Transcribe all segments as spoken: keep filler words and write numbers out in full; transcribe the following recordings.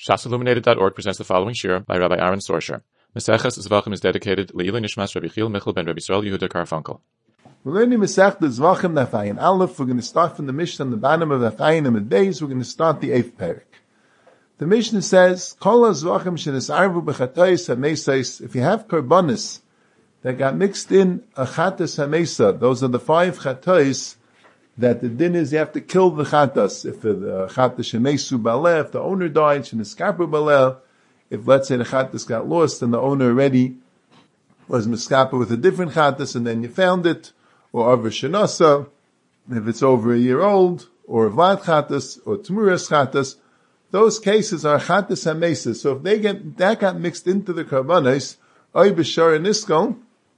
Shas Illuminated dot org presents the following shir by Rabbi Aaron Sorsher. Maseches Zvachim is dedicated Le'ilui Nishmas Rabbi Chil Michal ben Rabbi Yisrael Yehuda Karfunkel. We're learning Masechet Zvachim Nafayin Aleph. We're going to start from the Mishnah on the bottom of Nafayin and Beis. We're going to start the eighth parak. The Mishnah says, Kol Zvachim shenisarvu b'chatois hamesos. If you have korbanos that got mixed in a chatas hamesa, those are the five chatois that the din is you have to kill the chatas. If the chatas shemesu baleh, if the owner died, sheniskarpu baleh. If let's say the chatas got lost and the owner already was miskapa with a different chatas and then you found it, or over shenasa, if it's over a year old, or vlad chatas, or tmuras chatas, those cases are chatas hamesa. So if they get, that got mixed into the karbanos, oy b'shar niskal,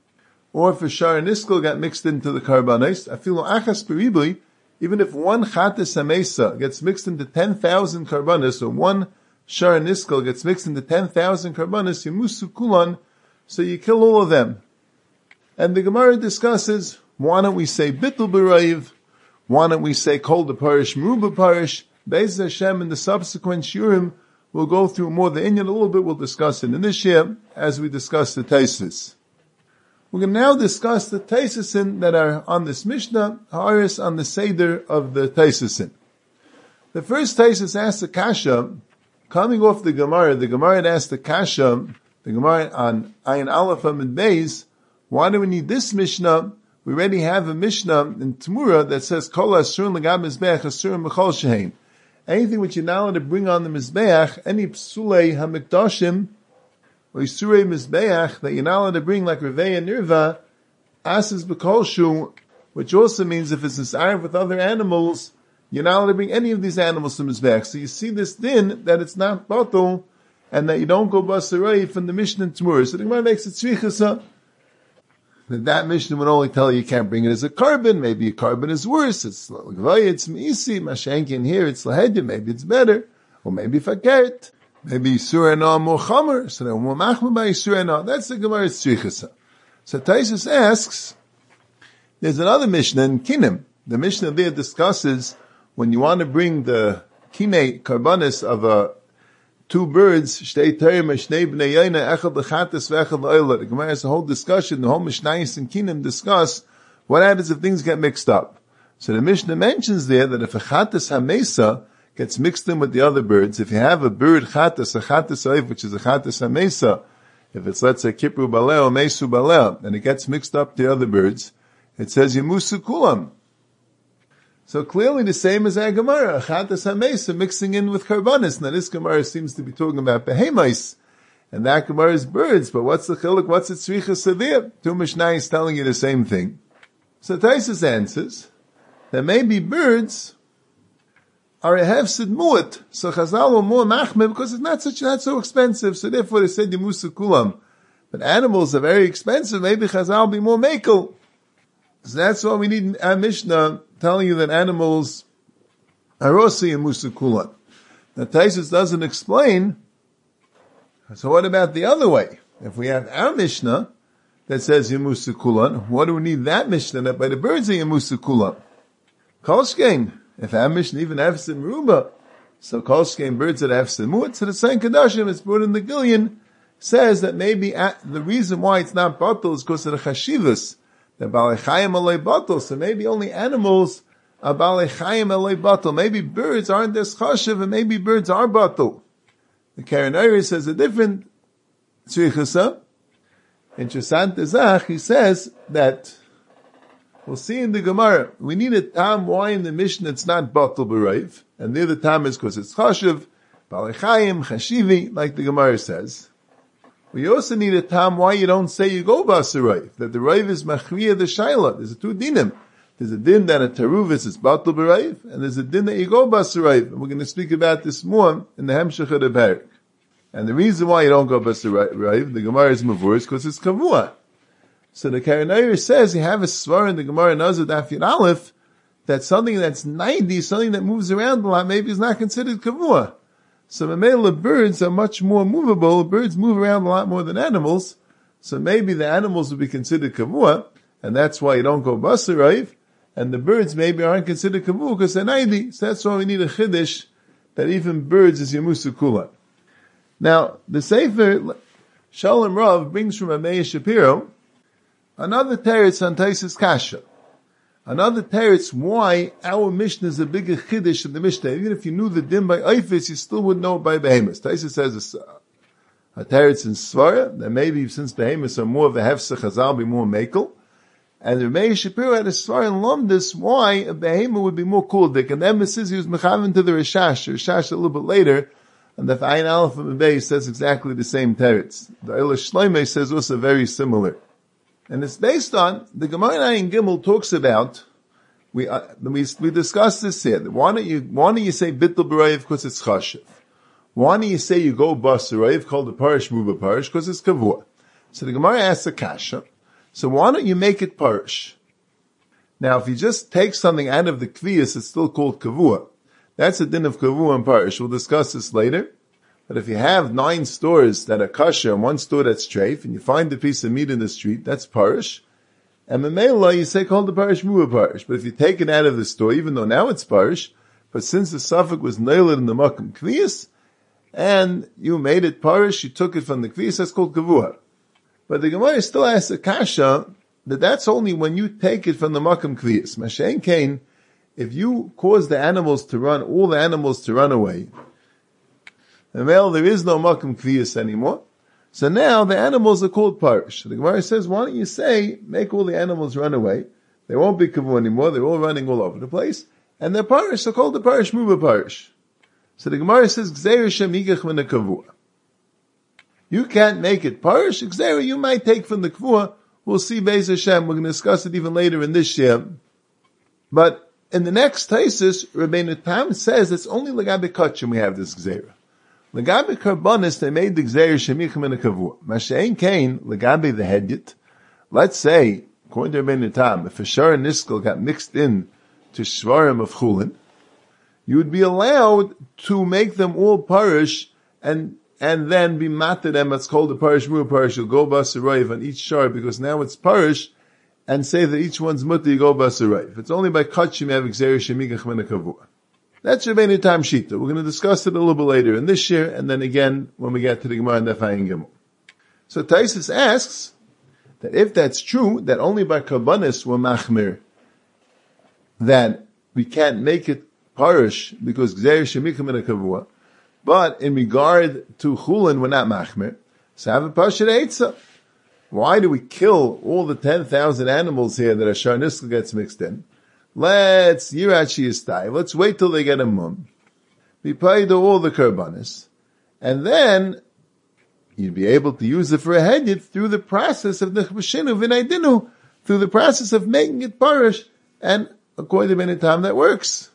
or if a shar niskal got mixed into the karbanos, I feel achas peribli, even if one chatas hamesa gets mixed into ten thousand karbanos, or one shar niskal gets mixed into ten thousand karbanos, yimusu kulan, so you kill all of them. And the Gemara discusses, why don't we say bittul b'raiv? Why don't we say kol the parish, meruba parish? Be'ez Hashem in the subsequent shurim, we'll go through more the inyan a little bit, we'll discuss it in this year, as we discuss the Taisus. We're going to now discuss the Taisusin that are on this Mishnah, Haaris on the Seder of the Taisusin. The first Taisus asked the Kasha, coming off the Gemara, the Gemara had asked the Kasha, the Gemara on Ayin Aleph and Beis, why do we need this Mishnah? We already have a Mishnah in Tmura that says, Kol Asurin L'gab Mizbeach Asurin M'chol Shehein. Anything which you're not allowed to bring on the Mizbeach, any Psulei HaMikdashim, or Yisurei Mizbeach, that you're not allowed to bring like Revei and Nirva, Asas B'kolshu, which also means if it's Nisarv with other animals, you're not allowed to bring any of these animals to Mizbeach. So you see this din, that it's not Batul, and that you don't go Basarei from the Mishnah in Tmura. So the Gemara makes it Tzrichasa, that that Mishnah would only tell you you can't bring it as a carbon. Maybe a carbon is worse. It's L'gvaya, it's Meisi, Mashenkin here, it's Lahedya, maybe it's better. Or maybe Fakert. Maybe Yisur Enah more Chomer. So then we'll machma by Yisur Enah. That's the Gemara's Tzrichasa. So Taisus asks, there's another Mishnah in Kinim. The Mishnah there discusses when you want to bring the Kinei Karbanis of a two birds, shtei terim, shnei b'nei yayna, echad l'chatas v'echad l'oilah. The Gemara has a whole discussion, the whole Mishnayos and Kinim discuss what happens if things get mixed up. So the Mishnah mentions there that if a chatas hamesa gets mixed in with the other birds, if you have a bird chatas, a chatas oiv, which is a chatas hamesa, if it's, let's say, kipru baleh or mesu baleh, and it gets mixed up to the other birds, it says yimusu kulam. So clearly the same as our Gemara, chatas hamesa mixing in with karbanis. Now this Gemara seems to be talking about behemais, and that Gemara is birds, but what's the chiluk, what's the tzricha sevir? Two Mishnayos telling you the same thing. So Taisus answers that maybe birds are a hefsid mu'at, so Chazal will more machmeh because it's not such, not so expensive, so therefore they said yimusu kulam. But animals are very expensive, maybe Chazal will be more mekel. So that's why we need a Mishnah telling you that animals are rosi and musukulan. Now Taisus doesn't explain, so what about the other way? If we have our Mishnah that says Yemusukulan, what do we need that Mishnah that by the birds are Yemusukulan? Kolshkein, if our Mishnah even has in Ruba, so Kolshkein birds that have Simut, so the same Kadashim is brought in the Gillian, says that maybe at, the reason why it's not Batal is because of the Chashivas, the Balei Chayim Alei Batal, so maybe only animals are Balei Chayim Alei Batal. Maybe birds aren't this Chashiv, and maybe birds are Batal. The Karen Eiri says a different Tzrichasa. In Chesant Ezach, he says that, we'll see in the Gemara, we need a tam why in the Mishnah it's not Batal B'Raiv, and the other tam is because it's Chashiv, Balei Chayim, Chashivi, like the Gemara says. We also need a time why you don't say you go basarayv, that the raiv is machriya the shaila. There's a two dinim. There's a din that a taruvis is batal b'raiv, and there's a din that you go basarayv. And we're going to speak about this more in the hemshech of the parak. And the reason why you don't go basarayv, the Gemara is mavur, is because it's kavua. So the Karanayir says you have a svar in the Gemara Nazir Daf Yud Aleph that something that's ninety, something that moves around a lot, maybe is not considered kavua. So Mamela birds are much more movable. Birds move around a lot more than animals. So maybe the animals would be considered kavua, and that's why you don't go basarayv. And the birds maybe aren't considered kavua because they're ninety. So that's why we need a chiddush that even birds is yamusu kula. Now, the Sefer Shalom Rav brings from Meir Shapiro another teretz on Taisus Kasha. Another teretz why our Mishnah is a bigger chiddush than the Mishnah. Even if you knew the din by Eifis, you still would know it by Behemoth. Taisus says a, a teretz in Svara that maybe since Behemoths are more of a hefsech, Chazal be more makel. And the Meir Shapiro had a Svara in Lomdus why a Behemoth would be more kuldik. And the emphasis he was mechaven to the Rishash, Rishash a little bit later. And the Ayin Aleph of Mebei says exactly the same teretz. The Eilish Shloimeh says also very similar. And it's based on, the Gemara Ayin Gimel talks about, we, uh, we, we discussed this here. Why don't you, why don't you say Bittul B'Rayev because it's Chashiv? Why don't you say you go Bas Rayev called the Parish Muba Parish because it's Kavua? So the Gemara asks a Kasha. So why don't you make it Parish? Now if you just take something out of the Kviyas, it's still called Kavua. That's a din of Kavua and Parish. We'll discuss this later. But if you have nine stores that are kosher and one store that's treif, and you find a piece of meat in the street, that's Parish. And Memela, you say called the Parish Mu'a Parish. But if you take it out of the store, even though now it's Parish, but since the suffix was nailed in the Makam Kviyas, and you made it Parish, you took it from the Kviyas, that's called Kavua. But the Gemara still asks a kasha that that's only when you take it from the Makam Kviyas. Mashen Kain, if you cause the animals to run, all the animals to run away, and well, there is no Makam Kviyas anymore, so now the animals are called Parish. The Gemara says, why don't you say, make all the animals run away, they won't be Kavu anymore, they're all running all over the place, and they're Parish, so called the Parish Muba Parish. So the Gemara says, Gzeir Shem Yigach Min Kavua. You can't make it Parish, Gzeir you might take from the Kavua, we'll see Beis Hashem, we're going to discuss it even later in this year. But in the next Taisus, Rabbeinu Tam says it's only Lagabe Kachim we have this Gzeira. Lagabe Karbonis, they made the Gzeira Shemichim in a Kavua. Mashein Kain, Lagabe the Hedyot. Let's say, according to Rabbeinu Tam, if a Shar and Niskel got mixed in to Shvarim of Chulin, you would be allowed to make them all Parish and and then be matter them, it's called the Parish Mu Parish, you'll go Basarayv on each Shar because now it's Parish, and say that each one's mutter you go Basarayv. If it's only by Kachim you have Gzeira Shemigach Min Kavua. That's Rabbeinu Tam Shita. We're going to discuss it a little bit later in this year, and then again when we get to the Gemara and Daf Ayin Gimel. So Taisus asks that if that's true, that only by Karbanis we're machmir, that we can't make it Parish because Gzeira Shemigach Min Kavua, but in regard to Chulin we're not machmir. So have a Pashat Eitzah. Why do we kill all the ten thousand animals here that a Shar Niskel gets mixed in? Let's, Yirachi is die. Let's wait till they get a mum. We pay to all the Karbanis. And then, you'd be able to use it for a hedyot through the process of Nechbashinu V'naydinu, through the process of making it Parish. And according to many time that works.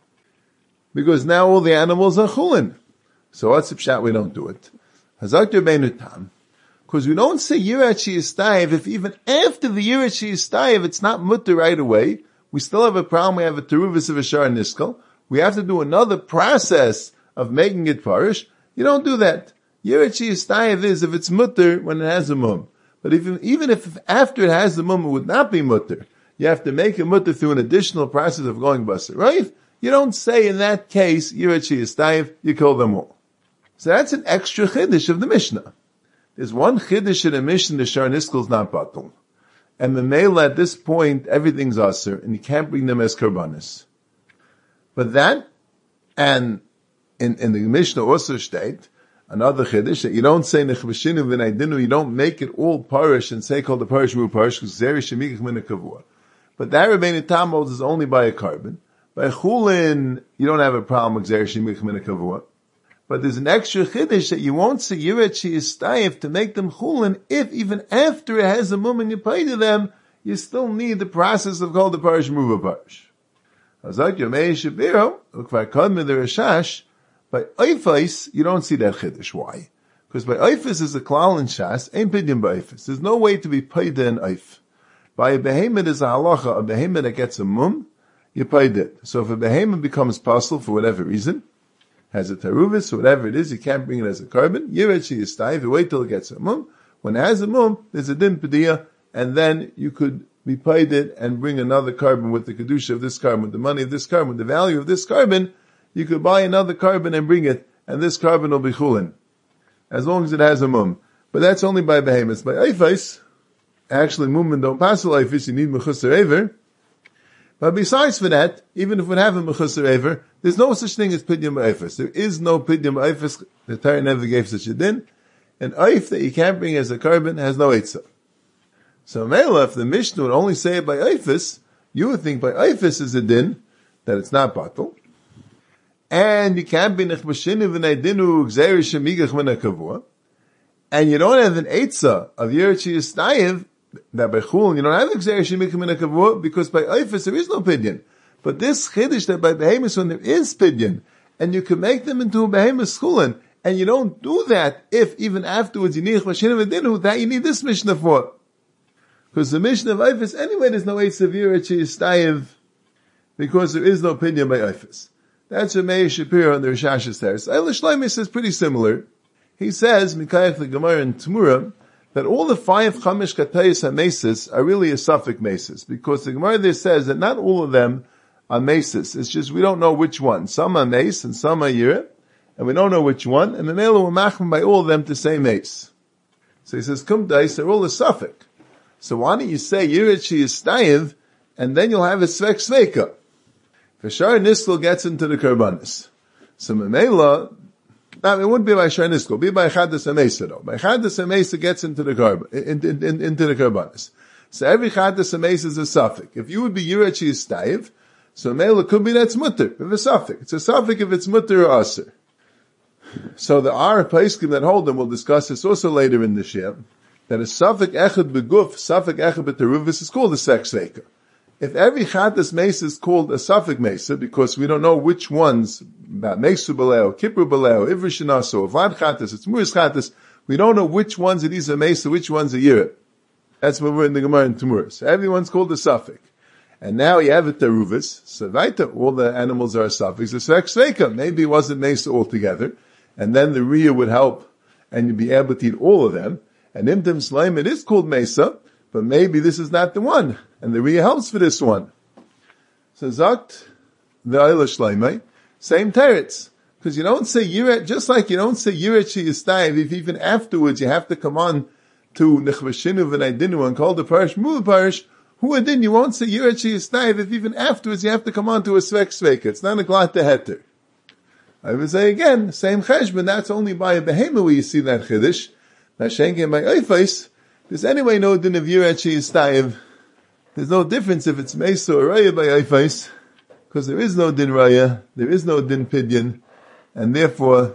Because now all the animals are Chulin. So what's the pshat? We don't do it. Hazak Rabbeinu Tam. Because we don't say Yirachi Yistayev, if even after the Yirachi Yistayev, it's not mutter right away, we still have a problem, we have a teruvis of a Shar Niskel, we have to do another process of making it Parish. You don't do that. Yirachi Yistayev is if it's mutter when it has a mum. But if, even if after it has the mum, it would not be mutter. You have to make a mutter through an additional process of going basar, right? You don't say in that case, Yirachi Yistayev, you kill them all. So that's an extra chiddush of the Mishnah. There's one chiddush in a Mishnah, the Shar Niskel is not batul. And the male at this point, everything's aser, and you can't bring them as karbanis. But that, and in, in the Mishnah also state, another chiddush, that you don't say nechbashinu v'naydinu, you don't make it all parish and say called the parish mu parish, because zeri shemikach min kavua. But that Rabbeinu Tam holds is only by a carbon. By chulin, you don't have a problem with zeri shemikach min kavua. But there's an extra chiddush that you won't say Yirachi Yistayev to make them chulin if even after it has a mum and you pay to them, you still need the process of called the parish muva parish. Hazak Yomei Shabiro, Ukvar Kadmi the Rashash, by Eifais, you don't see that chiddush. Why? Because by Eifais is a klal in Shas, ain't pidyon by Eifais. There's no way to be paid in Eif. By a behemoth is a halacha, a behemoth that gets a mum, you paid it. So if a behemoth becomes puzzle for whatever reason, has a taruvis, or whatever it is, you can't bring it as a carbon. Yirachi Yistayev, you wait till it gets a mum. When it has a mum, there's a din padiyah, and then you could be paid it and bring another carbon with the kedusha of this carbon, with the money of this carbon, with the value of this carbon. You could buy another carbon and bring it, and this carbon will be chulin. as long as it has a mum. But that's only by behemoths. By eifes, actually mum don't pass a eifes, you need mechusar ever. But besides for that, even if we have a mechusar ever, there's no such thing as pidyon eifes. There is no pidyon eifes. The Torah never gave such a din. An eif that you can't bring as a carbon has no eitzah. So Mela, if the Mishnah would only say it by eifes, you would think by eifes is a din, that it's not batal. And you can't be nechbashinu v'nei dinu gzeir shemigach v'nei kavua. And you don't have an eitzah of Yerechi Yistayev, that by Chulin, you don't have gzeir shemigach v'nei kavua, because by eifes there is no pidyon. But this chiddush that by behemoths when there is pidyon, and you can make them into a behemoth Chulin, and you don't do that if even afterwards you need chbashinu v'dinu, that you need this Mishnah for. Because the Mishnah of eifes, anyway, there's no eitzah of Yerechi Yistayev, because there is no pidyon by eifes. That's what Meir Shapiro on the Rishash's teres. Eilish Shlomi says pretty similar. He says, Mikayach the Gemara in Tmura, that all the five Chamish Katayis HaMesis are really a suffix Mesis, because the Gemara there says that not all of them are Mesis. It's just we don't know which one. Some are Mace and some are Yira, and we don't know which one, and the Mela will machman by all of them to say Mace. So he says, Kum Dais, they're all a suffix. So why don't you say Yirachi is Stayiv, and then you'll have a Svek Sveka. For Shar Niskel gets into the Karbanis. So Memela, now it wouldn't be by Shar Niskel, it would be by Chadas HaMesa though. By Chadas HaMesa gets into the Karb, in, in, in, into the Karbanis. So every Chadas HaMesa is a suffix. If you would be Yirachi Stayiv, so Memela could be that's mutter, if a suffix. It's a suffix if it's mutter or aser. So the Ar Paiskim that hold them, we'll discuss this also later in the Shir, that a suffix echad beguf, suffix echad beteruvis is called a sex veka. If every Chatas Mesa is called a suffix Mesa, because we don't know which ones, about Mesu Baleo, Kippur Baleo, Ivri Shinaso, Avad Chatas, it's Muris Chatas, we don't know which ones of these are Mesa, which ones are Yireh. That's what we're in the Gemara in Tumuris. So everyone's called a suffix. And now you have a Teruvis, so Vaita, all the animals are a suffix, a Sex Sveka. Maybe it wasn't Mesa altogether, and then the Riyah would help, and you'd be able to eat all of them. And Imtim Slaim, it is called Mesa, but maybe this is not the one. And the Riyah helps for this one. So Zakt, the Eilish Shleimai, same teretz. Because you don't say Yiret, just like you don't say Yiret Sheyistayev, if even afterwards you have to come on to Nechvashinu v'naydinu and call the parish, move the parish, who adin, you won't say Yiret Sheyistayev, if even afterwards you have to come on to a Svek Sveka. It's not a Glat Heter. I would say again, same cheshbon, that's only by a behemoth where you see that chiddush. Now Shenken by Eifais, there's anyway no din of Yiret Sheyistayev. There's no difference if it's Mesa or Raya by Eifais, because there is no din Raya, there is no din Pidyon, and therefore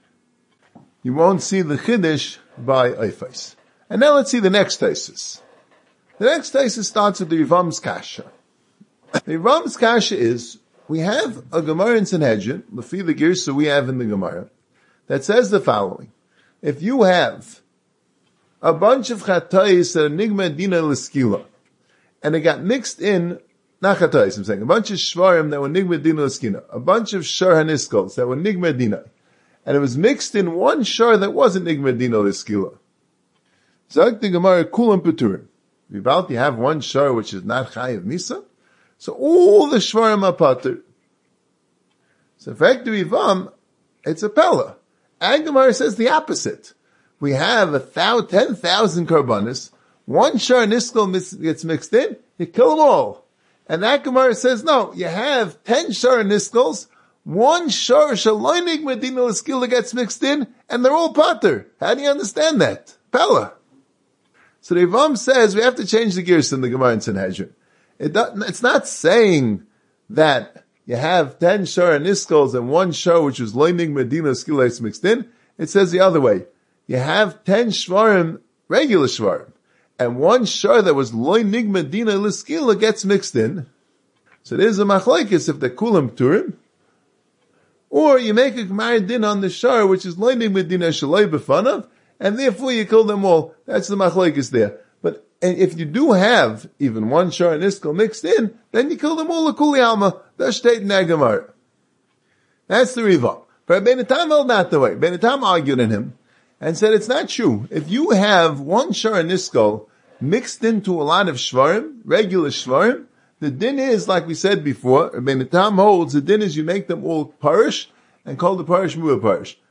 you won't see the chiddush by Eifais. And now let's see the next thesis. The next thesis starts with the Rivam's Kasha. The Rivam's Kasha is, we have a Gemara in Sanhedrin, Lefi the Girsa we have in the Gemara, that says the following. If you have a bunch of chatayis that are nigma dina l'skila, and it got mixed in, not chatayis, I'm saying, a bunch of shvarim that were nigma dina l'skina, a bunch of shar haniskals that were nigma dina, and it was mixed in one shar that wasn't nigma dina l'skila. Zag the Gemara kulam peturim. We about to have one shar which is not chayiv misa, so all the shvarim are patur. So in fact, the Rivam, it's a pella. And Gemara says the opposite. We have a thousand, ten thousand karbanis, one shar niskal gets mixed in, you kill them all. And that Gemara says, no, you have ten shar niskals, one shar shaloinig medina l'skila gets mixed in, and they're all pater. How do you understand that? Pella. So the Rivam says we have to change the gears in the Gemara in Sanhedrin. It it's not saying that you have ten shar niskals and one shar which is loinig medina l'skila gets mixed in. It says the other way. You have ten shvarim, regular shvarim, and one shar that was loy nigma dina l'skila gets mixed in. So there's a machlekes if they're kulam turim, or you make a gemara din on the shar which is loy nigma dina shaloi b'fanav, and therefore you kill them all. That's the machlekes there. But if you do have even one shar and iskal mixed in, then you kill them all l'kuli alma. That's state in that gemara. That's the Rivam. But Ben Tam held not the way. Ben Tam argued in him and said it's not true. If you have one shar and iskal mixed into a lot of shvarim, regular shvarim, the din is, like we said before, Ben Tam holds, the din is you make them all parish and call the parish mu'ah parish.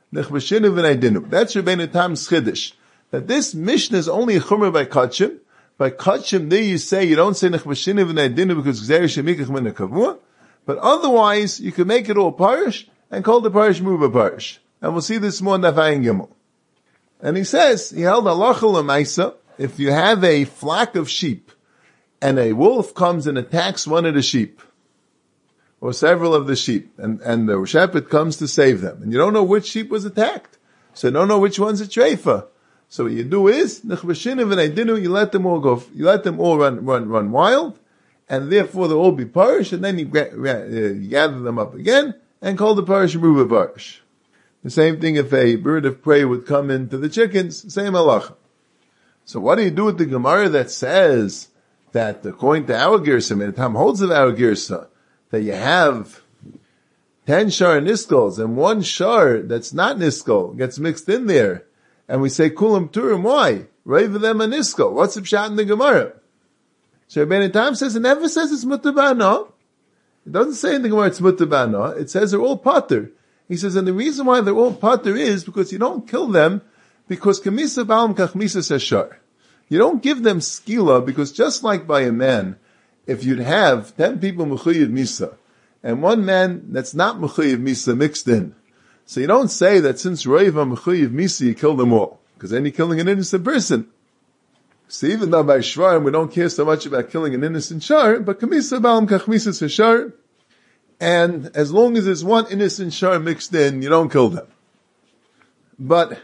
Nechbashinu v'naydinu. That's Rabbeinu Tam's Chiddush. That this Mishnah is only a Chumrah by Kachim. By Kachim, there you say, you don't say Nechbashinu v'naydinu because Gzeri Shemikach min Kavua. But otherwise, you can make it all Parish and call the Parish Muba Parish. And we'll see this more in Nafayin Gimel. And he says, he held halacha l'maisa, if you have a flock of sheep, and a wolf comes and attacks one of the sheep, or several of the sheep, and, and the shepherd comes to save them, and you don't know which sheep was attacked, so you don't know which one's a treifa. So what you do is, you let them all go, you let them all run, run, run wild, and therefore they'll all be parish, and then you, you gather them up again, and call the parish Ruba Parish. The same thing if a bird of prey would come into the chickens, same halacha. So what do you do with the Gemara that says that according to our Girsa, and Tam holds of our Girsa, that you have ten shar niskals and one shar that's not niskal gets mixed in there, and we say kulam turim, why? Rave them a niskal. What's the pshat in the Gemara? So Rabbeinu Tam says it never says it's mutabana. It doesn't say in the Gemara it's mutabana. It says they're all pater. He says, and the reason why they're all pater is because you don't kill them because kamisa ba'am kachmisa seshar. You don't give them skila because just like by a man, if you'd have ten people mechuyev misa and one man that's not mechuyev misa mixed in, so you don't say that since roiva mechuyev misa you kill them all because then you're killing an innocent person. So even though by shvarim we don't care so much about killing an innocent shar, but kamisa ba'am kachmisa seshar. And as long as there's one innocent shar mixed in, you don't kill them. But,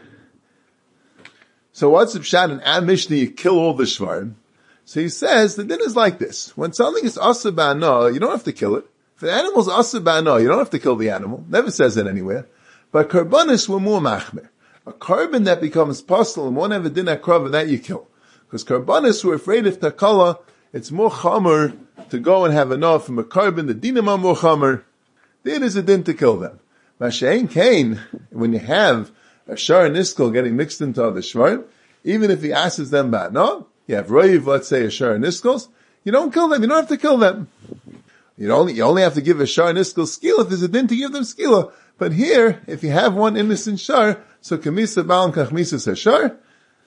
so what's the pshat in Am Mishnah, you kill all the shvarim? So he says, the din is like this. When something is asa ba'ana, you don't have to kill it. If an animal's asa ba'ana, you don't have to kill the animal. Never says it anywhere. But karbanis were more machmer. A carbon that becomes postal and won't have a din akrav, that you kill. Because karbanis were afraid of takala, it's more chamer to go and have enough from a carbon, the dinam are more chamer. There is a din to kill them. Mashain Kain, when you have a shar and iskal getting mixed into other shvarim, even if he asks them back, no, you have roiv, let's say a shar and iskals, you don't kill them, you don't have to kill them. You only, you only have to give a shar and iskal skila if there's a din to give them skila. But here, if you have one innocent shar, so kamisa ba'al kachmisa says shar,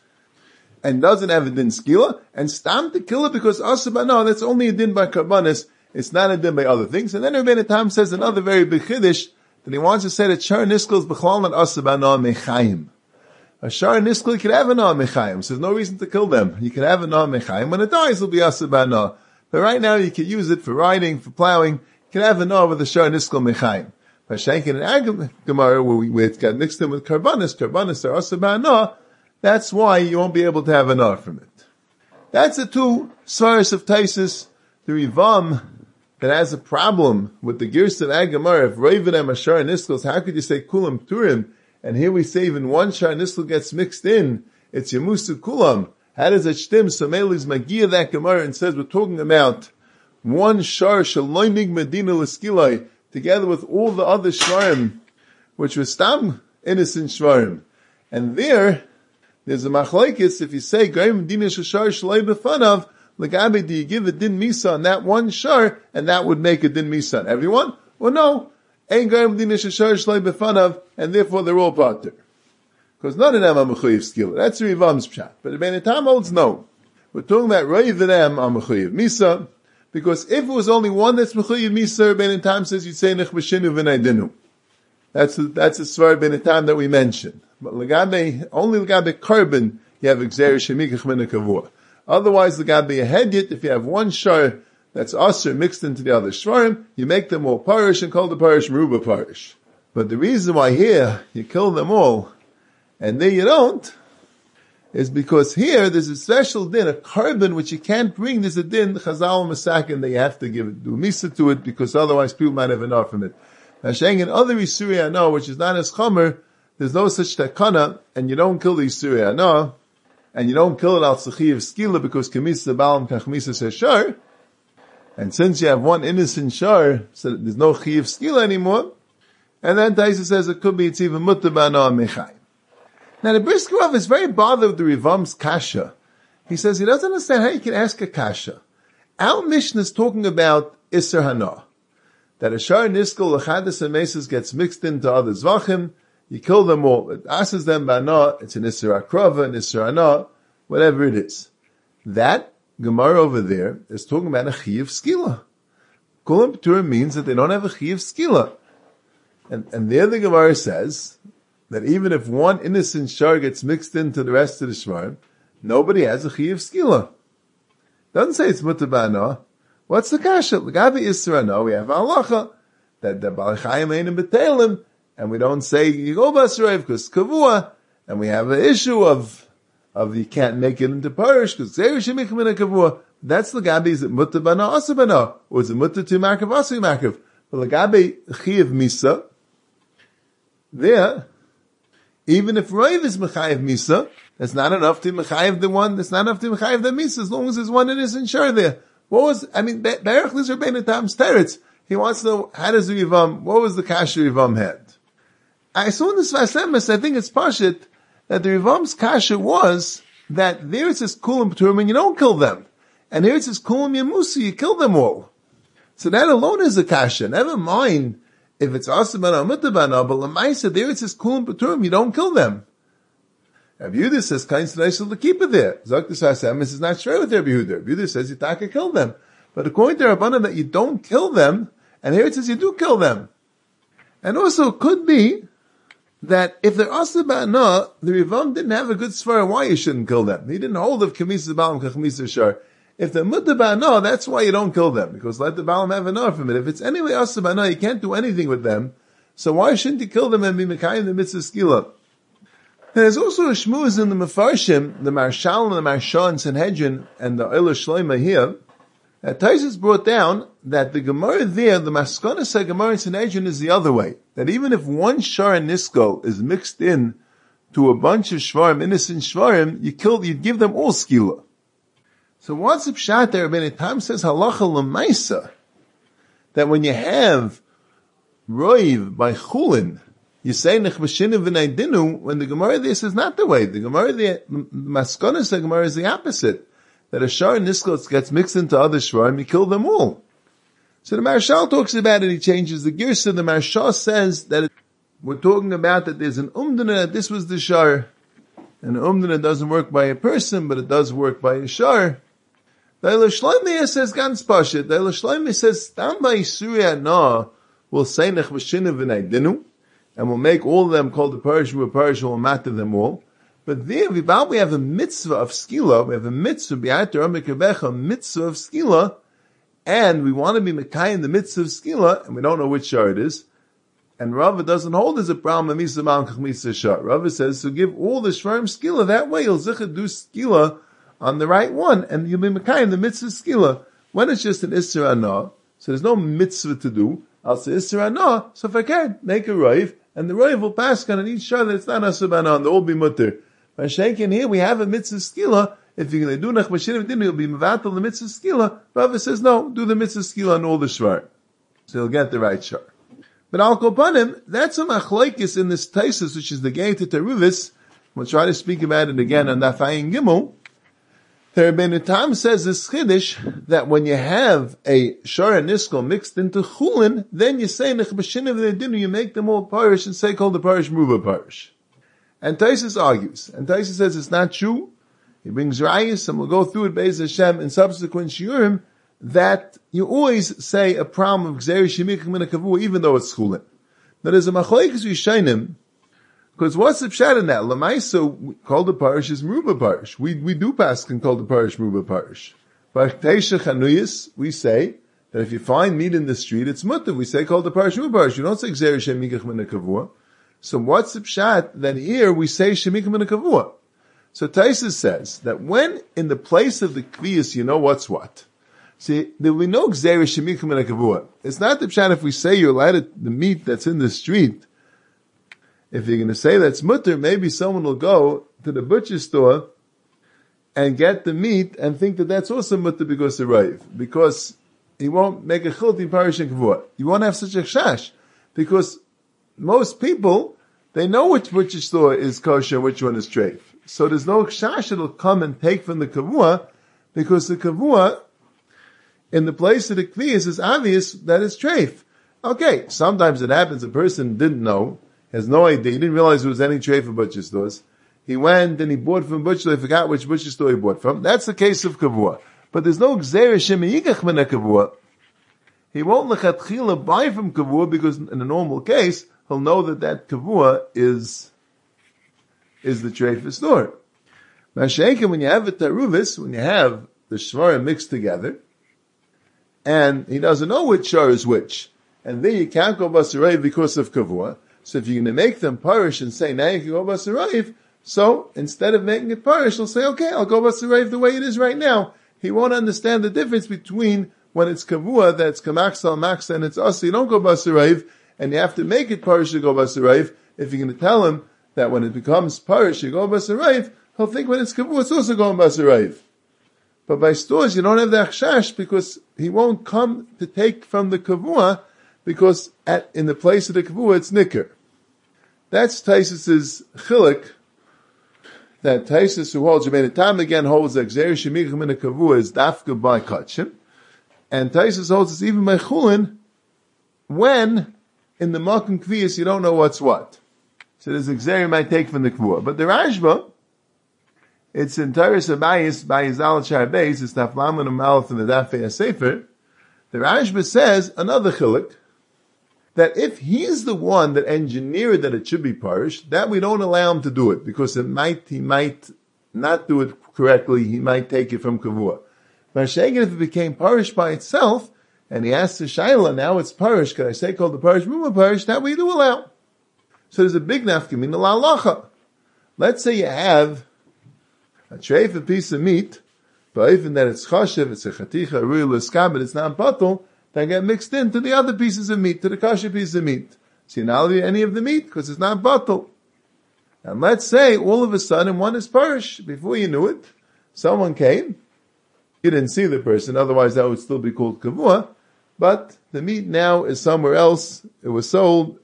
and doesn't have a din skila, and stam to kill it because asaba, no, that's only a din by karbanis, it's not a din by other things. And then Rabbeinu Tam says another very big chiddush, that he wants to say that shar niskal is b'chlal not asaba no mechayim. A shar niskal you can have a no mechayim, so there's no reason to kill them. You can have a no mechayim, when it dies it'll be asaba no. But right now you can use it for riding, for plowing, you can have a no with a shar niskal mechayim. By Shankin and Ag Gemara, where, we, where it got mixed in with karbanis, karbanis are asaba no, that's why you won't be able to have an R from it. That's the two svaris of Taisus, the Rivam, that has a problem with the Girs of Agamar. If Raven and Shar Niskos, how could you say Kulam Turim? And here we say even one Shar Niskal gets mixed in, it's Yamusu Kulam. How does it shtim? So Meli's Magia that Gemara and says we're talking about one Shar Shaloinig Medina Leskilai, together with all the other Shvarim, which was Stam innocent Shvarim. And there, there's a machlekes, if you say, Gaim Dina Shashar Shalai Befanav, Lagabe, do you give a din misa on that one shar, and that would make a din misa on everyone? Well, no. Ein Gaim Dina Shashar Shalai Befanav, and therefore they're all pater. Because none of them are mechuyev skila. That's the Rivam's pshat. But the Bnei Tam holds no. We're talking about Reiv them are mechuyev misa, because if it was only one that's mechuyev misa, Bnei Tam says you'd say nechbashinu v'naydinu. That's a, that's a svar Bnei Tam that we mentioned. But legabe, only legabe carbon, you have exer shemikach min kavua. Otherwise, legabe a hedyet, if you have one shar that's aser mixed into the other shvarim, you make them all parish and call the parish meruba parish. But the reason why here you kill them all, and there you don't, is because here there's a special din, a carbon which you can't bring. There's a din, chazal masakin, that you have to give it, do misa to it, because otherwise people might have enough from it. Now, saying in other Yisuri I know, which is not as chomer, there's no such takana, and you don't kill the Yisuri I know, and you don't kill it al tzachi of skila, because kamisa balam kachmisa says shar, and since you have one innocent shar, so there's no chi of skila anymore, and then Taisa says it could be it's even mutabana mechai. Now the Brisker Rav is very bothered with the Rivam's kasha. He says he doesn't understand how you can ask a kasha. Our Mishnah is talking about Isser Hana, that a shar niskal l'chadas and mesas gets mixed into other zvachim, you kill them all. It asks them ba'ana, it's an Isra Krava, an Isra Ana, whatever it is. That Gemara over there is talking about a Chiyuv Skila. Kulam P'turim means that they don't have a Chiyuv Skila. And, and there the Gemara says that even if one innocent shar gets mixed into the rest of the shvarim, nobody has a Chiyuv Skila. Doesn't say it's Mutter Ba'ana. What's the kasha? L'gavi Isra Ana, we have halacha that the Baal Chayim ain't in B'Teilim, and we don't say Yigol Basraiv because Kavua, and we have an issue of of you can't make it into Parish because Zerishim Ikmin Kavua. That's L'gabi, is it Mutter Ba'ana, Asa Ba'ana, or is it Mutter to Markav, Asa Markav? But L'gabi Chiyav Misa, there, even if Raiv is Mechayev Misa, that's not enough to Mechayev the one, that's not enough to Mechayev the Misa, as long as there's one innocent shar there. What was, I mean, Berach Lizer Bein Tam's Teretz, he wants to know, how does the Yivam, what was the kasha Yivam had? I saw in this Vasemis, I think it's Pashit, that the Yivam's kasha was, that there it says Kulam P'turim and you don't kill them. And here it says Kulam Yamusi, you kill them all. So that alone is a kasha. Never mind if it's Asabana or Mutabana, but Lamaisa, there it says Kulam P'turim, you don't kill them. Rabbi Yehuda says, Kain Sadaishal to keep it there. Zaktis Vasemis is not straight with Rabbi Yehuda. Rabbi Yehuda says, you taka kill them. But according to Rabbanan, that you don't kill them, and here it says you do kill them. And also it could be that if they're Asa Ba'ana, the Rivam didn't have a good svara why you shouldn't kill them. He didn't hold of Kamisa Ba'alam Kachmisa Shar. If they're Mutta Ba'ana, that's why you don't kill them, because let the Ba'alam have enough from it. If it's anyway Asa Ba'ana, you can't do anything with them, so why shouldn't you kill them and be Mekayim the Mitzvah Skila? There's also a shmuz in the Mefarshim, the Marshal and the Marsha and Sanhedrin, and the Eiler Shloima here, that Taisus brought down that the Gemara there, the Maskana say Gemara in Sanhedrin is the other way. That even if one Shar and Nisko is mixed in to a bunch of Shvarim, innocent Shvarim, you kill, you give them all Skila. So what's the pshat there? Rabbeinu Tam says halacha l'maisa, that when you have Roiv by Chulin, you say nechbashinu v'naydinu, when the Gemara there says not the way. The Gemara there, Maskana say Gemara is the opposite. That a Shar and Nisko gets mixed into other Shvarim, you kill them all. So the Marshal talks about it, he changes the Girsa. The Marshal says that it, we're talking about that there's an Umdana, that this was the Shar. And an Umdana doesn't work by a person, but it does work by a Shar. The Eiler Shloimeh says Gans Pashit. The Eiler Shloimeh says, Stam by Surya Na, will say Nechvashinu v'naydinu, and we'll make all of them called the Parish, we'll Parish, we'll matter them all. But there, we have a mitzvah of skila, we have a mitzvah, a mitzvah of skila, and we want to be Mekayim the mitzvah of skila, and we don't know which shar it is. And Rava doesn't hold as a problem, Rava says, so give all the shvarim skila, that way you'll zicha do skila on the right one, and you'll be Mekayim the mitzvah skila. When it's just an Isra Ana, so there's no mitzvah to do, I'll say Isra Ana, so if I can, make a Raiv, and the Raiv will pass on each shar that it's not Asabana, and they'll all be mutter. By Shenkin here, we have a mitzvah skila. If you're going to do Nechbashinu v'naydinu, you'll be mevatel the mitzvah skila. Rava says, no, do the mitzvah skila on all the shvar. So you'll get the right shar. But Al Kopanim, that's a machlokes in this Taisus, which is the gate to Teruvis. We'll try to speak about it again on Nafayin Gimel. The Rabbeinu Tam says this chiddush, that when you have a shar and niskal mixed into chulin, then you say Nechbashinu v'naydinu, you make them all parish and say called the parish Muba parish. And Taisus argues, and Taisus says it's not true. He brings Rayas, and we'll go through it Be'ez Hashem in subsequent shiurim, that you always say a problem of Gzeri Shemichim Min HaKavua, even though it's Chulin. Now there's a Machlokes Yishainim, because what's the pshat in that? Lamaisa, called the parish is Meruba parish. We, we do pass and call the parish Meruba parish. But Teisha Chanuyas, we say, that if you find meat in the street, it's mutter. We say called the parish Meruba parish. You don't say Gzeri Shemichim Min HaKavua. So what's the pshat that here we say Shemikim in a Kavua? So Taisus says that when in the place of the Kviyas you know what's what. See, there will be no Gzeri Shemikim in a Kavua. It's not the pshat if we say you're allowed to, the meat that's in the street. If you're going to say that's mutter, maybe someone will go to the butcher store and get the meat and think that that's also mutter because of Raiv. Because he won't make a chilti parish in Kavua. You won't have such a chash. Because most people, they know which butcher store is kosher and which one is treif. So there's no kshash that'll come and take from the kavua, because the kavua, in the place of the kviyas, is obvious that it's treif. Okay, sometimes it happens a person didn't know, He has no idea. He didn't realize there was any tray for butcher stores. He went and he bought from butcher. He forgot which butcher store he bought from. That's the case of kavua. But there's no gzeira shemiyigach min kavua. He won't lechatchila buy from kavua because in a normal case he'll know that that kavua is is the tray for store. Mashenka, when you have a taruvis, when you have the shvarim mixed together, and he doesn't know which shar is which, and then you can't go basarayv because of kavua. So if you're going to make them parish and say now you can go basarayv, so instead of making it parish, he'll say, okay, I'll go basarayv the way it is right now. He won't understand the difference between when it's kavua, that's kamaksal maksa, and it's us, you don't go basarayv, and you have to make it parish to go basarayv. If you're going to tell him that when it becomes parish, you go basarayv, he'll think when it's kavua, it's also going basarayv. But by stores, you don't have the achshash because he won't come to take from the kavua because at, in the place of the kavua, it's nicker. That's Taisus's chilik, that Taisus who holds, Rebbeinu Tam again holds that Gzeir Shemichim in a kavua is dafka by kachim, and Taisus holds it's even by chulin when in the makom kviyas you don't know what's what. So there's a Gzeir you might take from the kavua. But the Rashba, it's in Tyrus Abayis by Yizal Shar Beis, it's Taflam and Amalf in the Dafei Sefer. The Rashba says another chilik, that if he's the one that engineered that it should be parish, that we don't allow him to do it, because it might, he might not do it correctly, he might take it from kavua. But Shekin, if it became parish by itself, and he asks the Shaila, now it's parish, can I say called the parish, muma parish, that we do allow. So there's a big nafkamin, the la'alacha. Let's say you have a tray for a piece of meat, but even that it's chashev, it's a chaticha, a real eskab, but it's not batal, that get mixed into the other pieces of meat, to the kosher piece of meat. So you're not allowed to eat any of the meat, because it's not batal. And let's say, all of a sudden, one is parish. Before you knew it, someone came, you didn't see the person, otherwise that would still be called kavua, but the meat now is somewhere else, it was sold,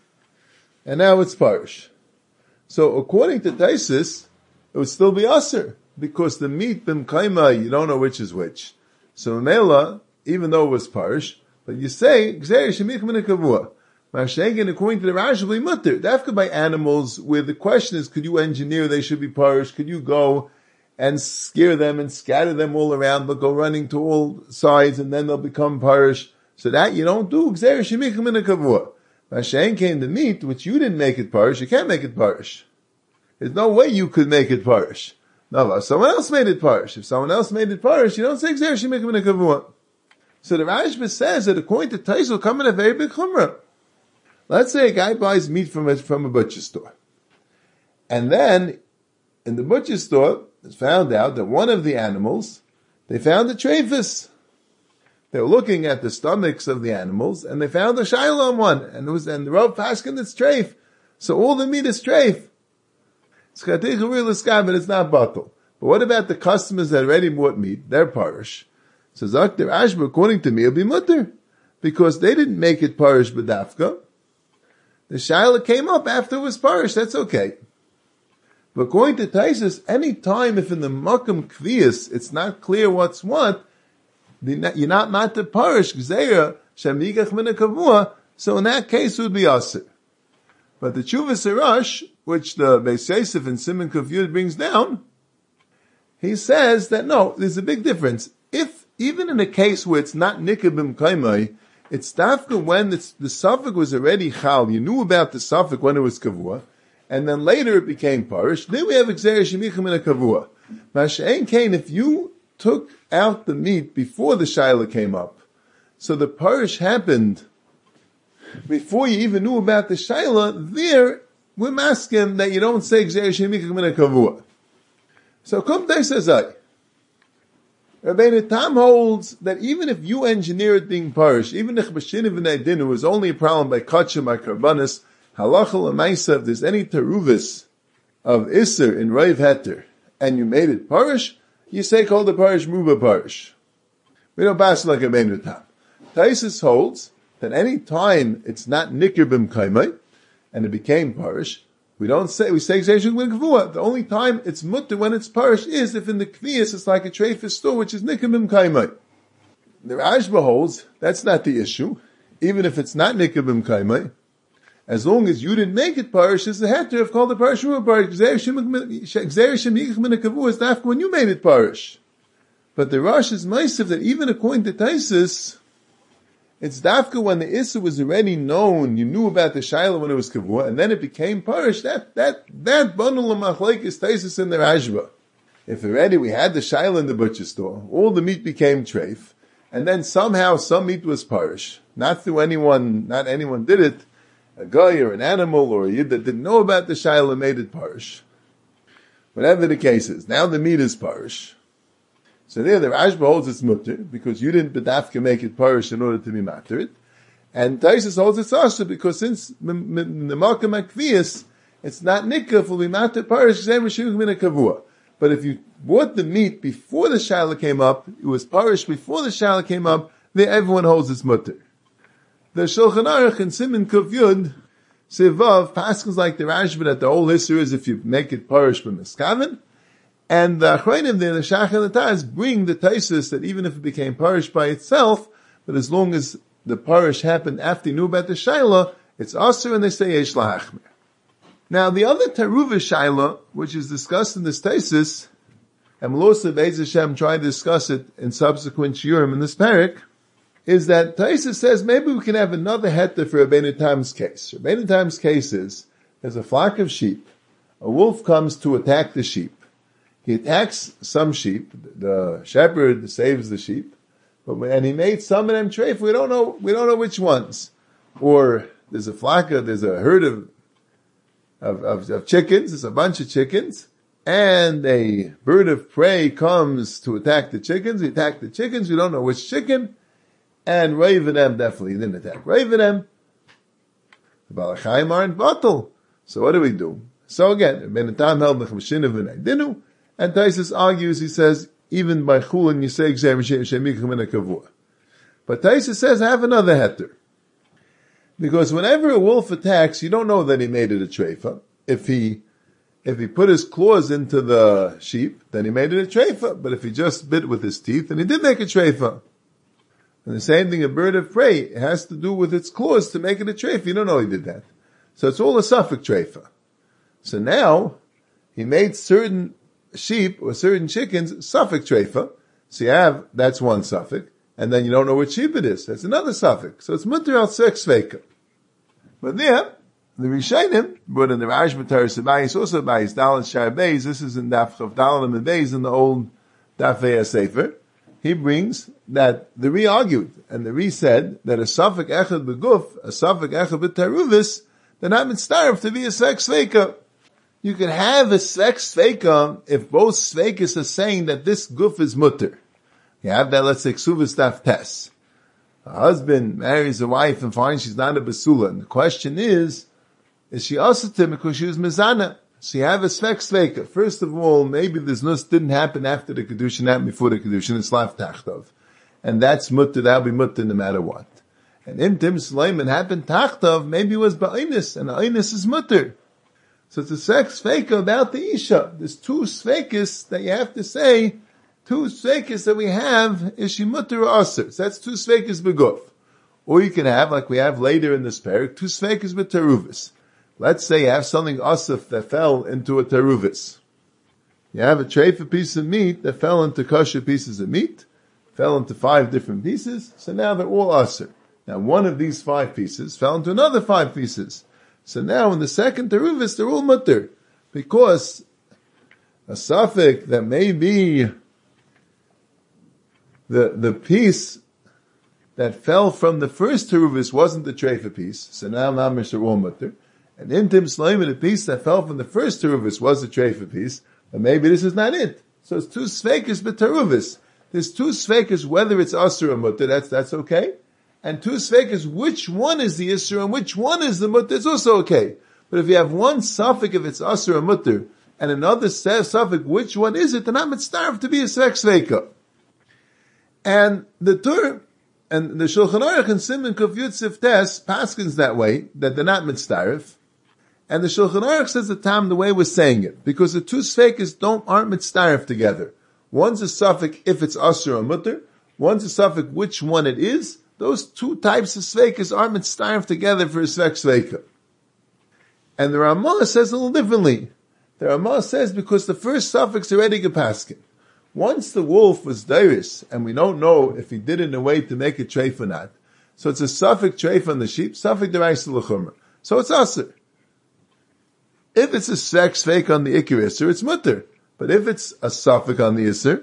and now it's parish. So according to Taisus, it would still be aser, because the meat b'mkaima, you don't know which is which. So Mela, even though it was parish, but you say, Gzeir Shemichim min kavua. Mashengen, according to the Rashi, will be mutter. Dafka by animals, where the question is, could you engineer they should be parish? Could you go and scare them and scatter them all around, but go running to all sides, and then they'll become parish? So that you don't do, Gzeir Shemichim min kavua. Mashengen, the meat, which you didn't make it parish, you can't make it parish. There's no way you could make it parish. No, if someone else made it parish. If someone else made it parish, you don't say Gzeir Shemichim min kavua. So the Rashba says that according to Tais will come in a very big chumrah. Let's say a guy buys meat from a, from a butcher store. And then, in the butcher store, it's found out that one of the animals, they found a trephus. They were looking at the stomachs of the animals, and they found a shiloh on one, and it was, and the Rav Paskin, it's treif. So all the meat is treif. It's chaticha real eskab, but it's not batal. But what about the customers that already bought meat? They're parish. So Zakter Ashba, according to me, will be mutter, because they didn't make it parish b'dafka. The shaila came up after it was parish, that's okay. But according to Taisus, any time if in the makam kviyas it's not clear what's what, you're not not to parish gzeira shamigach min kavua. So in that case it would be aser. But the Tshuva Sirash, which the Beis Yosef and Simon Kaviyud brings down, he says that no, there's a big difference. If even in a case where it's not nikah b'mkaimai, it's dafka when it's, the suffix was already chal, you knew about the suffix when it was kavua, and then later it became parish, then we have Gzeir Shemichim in a kavua. Masha'en Kain, if you took out the meat before the shaila came up, so the parish happened before you even knew about the shaila, there we're masking that you don't say Gzeir Shemichim in a kavua. So Kumtei says I. Rebbeinu Tam holds that even if you engineer it being parish, even if B'shiniv v'neidin, it was only a problem by kachim, by karbanis, halacha l'maisa, if there's any teruvis of iser in Reiv Heter, and you made it parish, you say call the parish muba parish. We don't pass like Rebbeinu Tam. Taisus holds that any time it's not nikir b'mkaimai, and it became parish, we don't say, we say Gzeir Shemichim kavua. The only time it's mutter when it's parish is if in the kviyas it's like a treifus store, which is nikah b'mkaimai. The Rashba holds, that's not the issue. Even if it's not nikah b'mkaimai, as long as you didn't make it parish, it's a heter of called the parish ruah parish. Is that when you made it parish. But the Rosh is meisiv that even according to Taisus, it's dafka when the Issa was already known, you knew about the Shaila when it was kavua, and then it became parish, that, that, that bundle of machlek is Taisus in the Rashba. If already we had the Shaila in the butcher store, all the meat became treif, and then somehow some meat was parish, not through anyone, not anyone did it, a guy or an animal or a yid that didn't know about the Shaila made it parish. Whatever the case is, now the meat is parish. So there, the Rashba holds it's mutter, because you didn't bedafka make it parish in order to be matter it. And Taisus holds it's asher, because since the Malkam Akvias, it's not nikah for be matter parish, but if you bought the meat before the Shaila came up, it was parish before the Shaila came up, then everyone holds it's mutter. The Shulchan Aruch and Siman Kuf Yud, Sivav, paskins like the Rashba that the whole history is if you make it parish by Miskaven, and the Achrayim there, the Shach and the Taz, bring the Taisus that even if it became parish by itself, but as long as the parish happened after you knew about the Shaila, it's Aser, and they say Yesh Lahachmer. Now the other Teruva Shaila, which is discussed in this Taisus, and Melosa Beis Hashem tried to discuss it in subsequent shiurim in this parak, is that Taisus says maybe we can have another heter for Rabbeinu Tam's case. Rabbeinu Tam's case is, there's a flock of sheep, a wolf comes to attack the sheep. He attacks some sheep, the shepherd saves the sheep, but when, and he made some of them treif, we don't know, we don't know which ones. Or there's a flock of, there's a herd of, of, of, of chickens, there's a bunch of chickens, and a bird of prey comes to attack the chickens, he attacked the chickens, we don't know which chicken, and Ravenem definitely didn't attack Ravenem. The Balachayim aren't bottle. So what do we do? So again, Ben Tam held Mechmashinav and Dinu, and Taisus argues, he says, even by Chulin you say Gzeir Shemichim in a Kavua. But Taisus says, I have another heter. Because whenever a wolf attacks, you don't know that he made it a treifa. If he, if he put his claws into the sheep, then he made it a treifa. But if he just bit with his teeth, then he did make a treifa. And the same thing, a bird of prey, it has to do with its claws to make it a treifa. You don't know he did that. So it's all a suffix treifa. So now, he made certain sheep or certain chickens suffix treifa. So you have, that's one suffix. And then you don't know which sheep it is. That's another suffix. So it's mutter al sex sveika. But there, the Rishayim, but in the Rashba Teres Abayis, also Abayis, Dalet Shar Beis, this is in Daf Chav Dalet and Beis in the old Daf Ve'ah Sefer. He brings that the Re argued, and the Re said that a suffix echad beguf, a suffix echad b'teruvis, they're not mitzdarif to be a sex sveika. You can have a sex sveika if both sveikas are saying that this guf is mutter. You have that, let's say, ksuvas daf tes. A husband marries a wife and finds she's not a basula. And the question is, is she asatim because she was mizana? So you have a svek sveika. First of all, maybe this nus didn't happen after the kedushin, happened before the kedushin, it's lav tachtov. And that's mutter, that'll be mutter no matter what. And imtim Suleiman happened tachtov, maybe it was ba'inus, and ba'inus is mutter. So it's a sex sveika about the isha. There's two sveikas that you have to say, two sveikas that we have, is she mutter or aser. So that's two sveikas beguf. Or you can have, like we have later in this parak, two sveikas with teruvis. Let's say you have something asif that fell into a teruvis. You have a treifa piece of meat that fell into kosher pieces of meat, fell into five different pieces, so now they're all aser. Now one of these five pieces fell into another five pieces. So now in the second teruvis, they're all mutter. Because a suffix that may be the, the piece that fell from the first teruvis wasn't the treifa piece, so now mamish are all mutter. And intim Suleiman, the piece that fell from the first teruvis was the treifa piece, but maybe this is not it. So it's two sveikas but teruvis. There's two sveikas whether it's asur or mutter, that's, that's okay. And two sveikas, which one is the isur and which one is the mutter, it's also okay. But if you have one suffix if it's asur or mutter, and another suffix, which one is it, then I'm mitzdarf to be a svek sveika. And the Tur, and the Shulchan Aruch and Siman Kuf Yud Sif Tes paskins that way, that they're not mitzdarf. And the Shulchan Aruch says the tam the way we're saying it, because the two sveikas don't, aren't mitzdarf together. One's a suffix if it's asur or mutter, one's a suffix which one it is. Those two types of sveikas aren't mitzdarf together for a svek sveika. And the Ramah says a little differently. The Ramah says because the first suffix already gepaskin. Once the wolf was dairis, and we don't know if he did it in a way to make it treif or not, so it's a suffix treif on the sheep, suffix deraisa l'chumra. So it's aser. If it's a sex fake on the ikir iser, it's mutter. But if it's a suffix on the iser,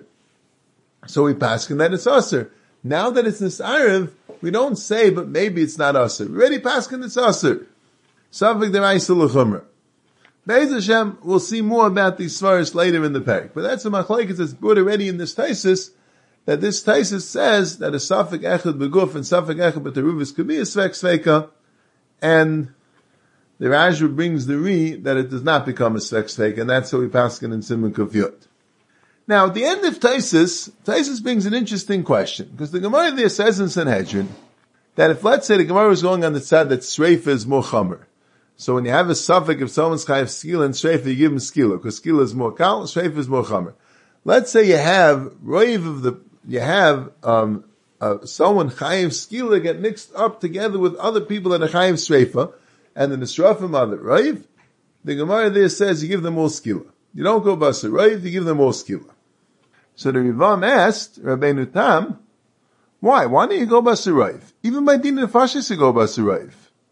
so we paskin that it's aser. Now that it's nisarev, we don't say, but maybe it's not aser. We already paskin it's aser. Suffix deraisa l'chumra. Be'ez Hashem, we'll see more about these svaros later in the parak. But that's a machlokes that's brought already in this taisis, that this taisis says that a suffix echad beguf and suffix echad b'teruvus could be a svek sveka, and the Rajah brings the re that it does not become a svek sveka, and that's how we paskin in Siman Kuf Yud. Now, at the end of taisis, taisis brings an interesting question, because the Gemara there says in Sanhedrin, that if let's say the Gemara is going on the side that Sreifa is more chamer, so when you have a suffix, if someone's chayav skila and shreifa, you give him skila, because skila is more kal, shreifa is more chamer. Let's say you have roiv of the, you have um, uh, someone chayav skila get mixed up together with other people that are chayav shreifa, and the nisrafim are the roiv. The Gemara there says you give them all skila. You don't go basa roiv, you give them all skila. So the Rivam asked Rabbeinu Tam, why? Why don't you go basa roiv? Even by din nefashis you go basa roiv.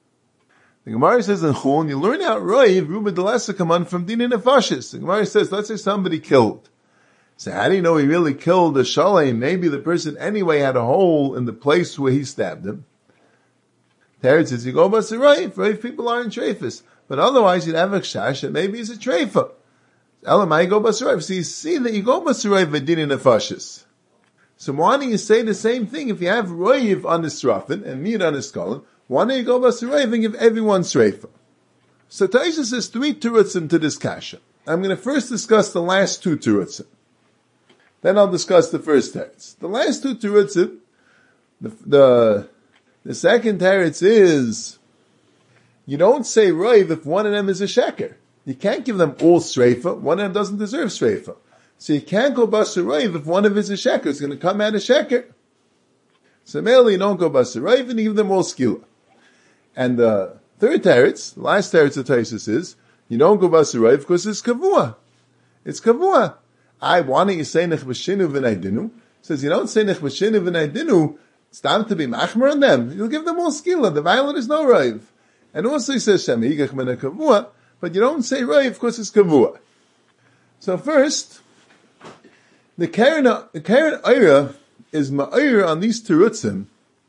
The Gemara says in Chulin, you learn out Roiv, Ruba Delesa come on from Dina Nefashis. The Gemara says, let's say somebody killed. So how do you know he really killed a Shalem? Maybe the person anyway had a hole in the place where he stabbed him. Teretz says, you go by Roiv, Roiv people are in Treifus. But otherwise you'd have a Kshash that maybe he's a Treifa. Elamai go by Roiv. So you see that you go by Roiv with Dina Nefashis. So why don't you say the same thing if you have Roiv on the Srafin and Mir on the Skull? Why don't you go by Sreifa and give everyone Sreifa? So Taisa says three Turutzim to this kasha. I'm going to first discuss the last two Turutzim. Then I'll discuss the first teretz. The last two Turutzim, the, the, the second teretz is, you don't say Roiv if one of them is a sheker. You can't give them all Sreifa. One of them doesn't deserve Sreifa. So you can't go by Roiv if one of them is a sheker. It's going to come out a sheker. So mainly you don't go by Roiv and you give them all skila. And the third teretz, the last teretz of Taisus is, you don't go basa roiv because it's kavua. It's kavua. I want you say nech b'shinu v'naydinu. Says you don't say nech b'shinu v'naydinu. It's time to be machmer on them. You'll give them all skila. The violent is no roiv. And also he says shem higach mena kavua, but you don't say roiv because it's kavua. So first, the Karen the Karen Eira is ma'ir on these terutzim,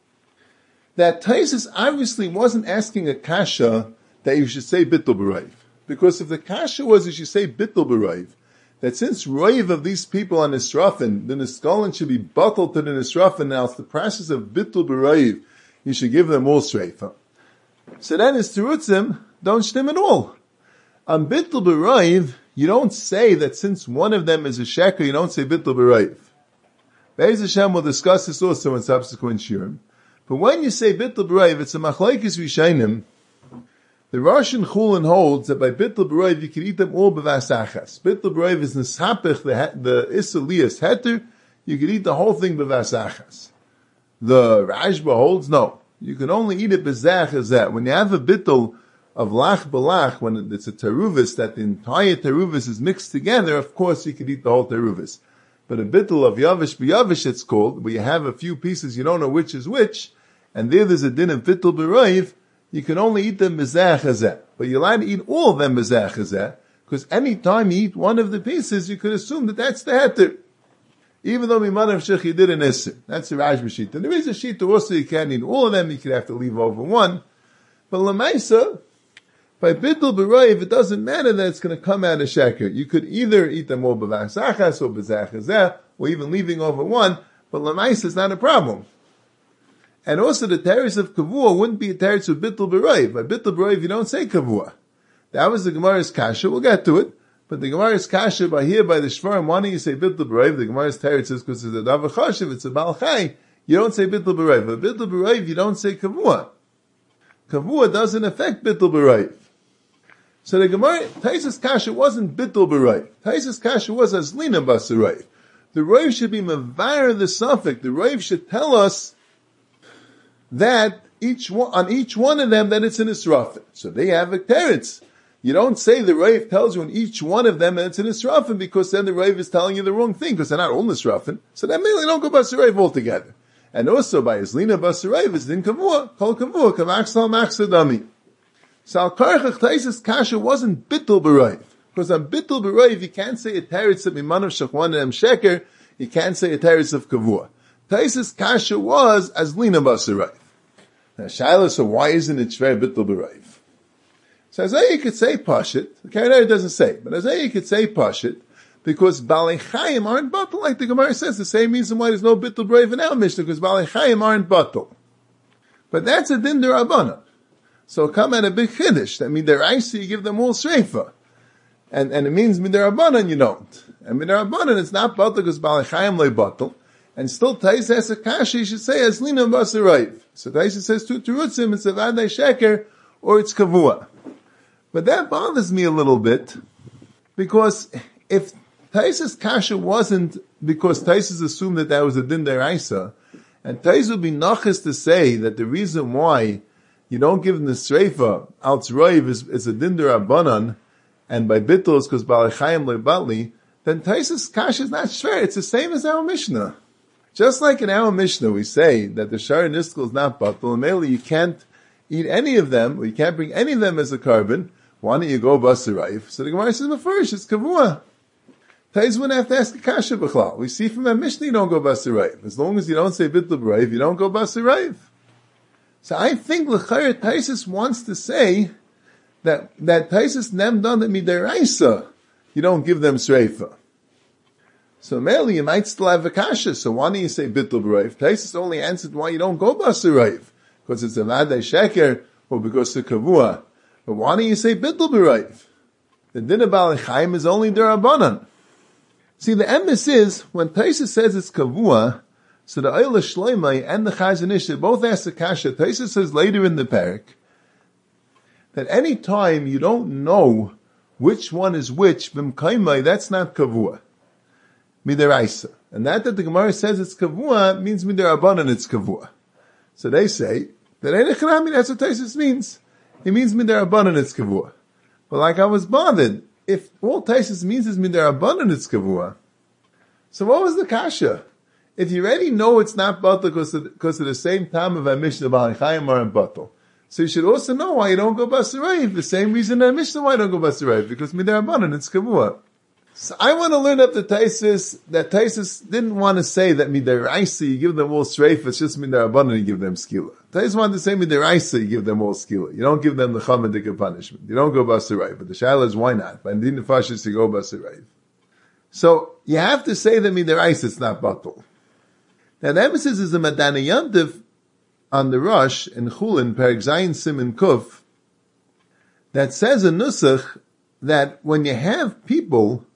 that Taisus obviously wasn't asking a kasha that you should say bittul b'roiv. Because if the kasha was you should say bittul b'roiv, that since roiv of these people on Nisrafin, the Niskolin should be bottled to the Nisrafin, now it's the process of bittul b'roiv, you should give them all shreifa. So then his terutzim don't shtim at all. On bittul b'roiv, you don't say that since one of them is a sheker, you don't say bittul b'roiv. Be'ez Hashem will discuss this also in subsequent shiurim. But when you say bittul b'roiv, it's a machlokes rishayim. The Russian Chulin holds that by bittul b'roiv you can eat them all b'vasachas. Bittul b'roiv is nesapich the the isalias heter. You can eat the whole thing b'vasachas. The Rashba holds no. You can only eat it b'zachas. When you have a bittul of lach b'lach, when it's a teruvis, that the entire teruvis is mixed together, of course you can eat the whole teruvis. But a bittul of yavish b'yavish it's called, where you have a few pieces, you don't know which is which, and there there's a din of bittul b'roiv, you can only eat them b'zeh chazeh. But you're allowed to eat all of them b'zeh chazeh, because any time you eat one of the pieces, you could assume that that's the heter. Even though Mimanav Shech you did an Isser. That's the Rajba sheet. And there is a sheet also you can't eat all of them, you could have to leave over one. But Lamaisa, by bittul b'roiv, it doesn't matter that it's going to come out of sheker. You could either eat them all b'vasachas or b'zachazeh, or even leaving over one, but Lamaisa is not a problem. And also the teretz of kavua wouldn't be a teretz of bittul b'roiv. By bittul b'roiv you don't say kavua. That was the Gemara's kasha, we'll get to it. But the Gemara's kasha by here, by the Shvarim, why don't you say bittul b'roiv? The Gemara's teretz says because it's a davar chashiv, it's a bal chai, you don't say bittul b'roiv. But bittul b'roiv you don't say kavua. Kavua doesn't affect bittul b'roiv. So the Gemara, Taisus kasha wasn't bittul b'roiv. Taisus kasha was as lina b'saroiv. The roiv should be mevayer the suffix. The roiv should tell us that each one, on each one of them that it's an israfin. So they have a teretz. You don't say the Rav tells you on each one of them and it's an Nisrafin, because then the Rav is telling you the wrong thing, because they're not all Nisrafin. So then maybe don't go Basar Rav altogether. And also by Islina Basar Rav is Din Kavua, Kol Kavua, Kavaksal Machsadami. So Al Karchach Taisis Kasha wasn't Bittul B'Rav. Because on Bittul B'Rav you can't say a teretz of Imanav Shachwan and Sheker, you can't say a teretz of Kavua. Taisis Kasha was as Lina Basar Rav. Now Shaila, so why isn't it Shver Bittul B'Rav? So Isaiah could say Pashit, the Karanari doesn't say, but Isaiah could say Pashit, because Balei Chayim aren't Batal, like the Gemara says, the same reason why there's no Bittul B'Rav in our Mishnah, because Balei Chayim aren't Batal. But that's a Din D'Rabbanan. So come at a big Chiddush, that Midaraisa you give them all Shreifa. And, and it means Midarabanan you don't. And Midarabanan it's not Batal, because Balei Chayim lay Batal. And still Tais has a Kasha, you should say, as Lina Basar Rav. So Tais says two Terutzim, it's a Vadai Sheker, or it's Kavua. But that bothers me a little bit, because if Taisa's Kasha wasn't because Taisa's assumed that that was a Din D'Oraisa, and Taisa would be nachas to say that the reason why you don't give them the Sreifa, Alts Roiv, is, is a Din D'Rabbanan, and by Bittul is because Balei Chayim Lo Batli, then Taisa's Kasha is not shver. It's the same as our Mishnah. Just like in our Mishnah we say that the Shara Niskel is not Battul, and mainly you can't eat any of them, or you can't bring any of them as a carbon. Why don't you go Basar Rav? So the Gemara says, "Mefurish, it's Kavua." Tais wouldn't have to ask a Kasha B'chlal. We see from our Mishnah you don't go Basar Rav. As long as you don't say Bittul B'Rav, you don't go Basar Rav. So I think L'chayr Taisus wants to say that that Taisus nem done that midaraisa, you don't give them Sreifa. So merely you might still have a Kasha. So why don't you say Bittul B'Rav? Taisus only answered why you don't go Basar Rav, because it's a Vadai Sheker or because it's a Kavua. But why don't you say Bittul B'Rav? The Din of Balei Chayim is only D'Rabbanan. See, the emes is, when Taisus says it's Kavua, so the Eila Shloimei and the Chazon Ish both ask the Kasha. Taisus says later in the parak, that any time you don't know which one is which, B'mkaimai, that's not Kavua. Midaraisa. And that that the Gemara says it's Kavua, means Midarabanan it's Kavua. So they say, that Ein Echanami, that's what Taisus means. It means midarabanan it's kavua. But like I was bothered, if all Taisus means is midarabanan it's kavua, so what was the kasha? If you already know it's not batal because of, because of the same time of our Mishnah Balei Chayim are in batal, so you should also know why you don't go Basar Rav. The same reason our Mishnah why you don't go Basar Rav, because midarabanan it's kavua. So I want to learn up the Taisus, that Taisus didn't want to say that midaraisa you give them all streif, it's just midarabanan you give them skila. Taisus wanted to say midaraisa you give them all skila. You don't give them the chamadik punishment. You don't go Basar Rav. But the shaila is why not? By din nefashis you go Basar Rav. So you have to say that midaraisa it's not batul. Now the emphasis is a Madana Yantiv on the Rosh in Chulin, Perek Zayin Simin Kuf, that says in Nusach that when you have people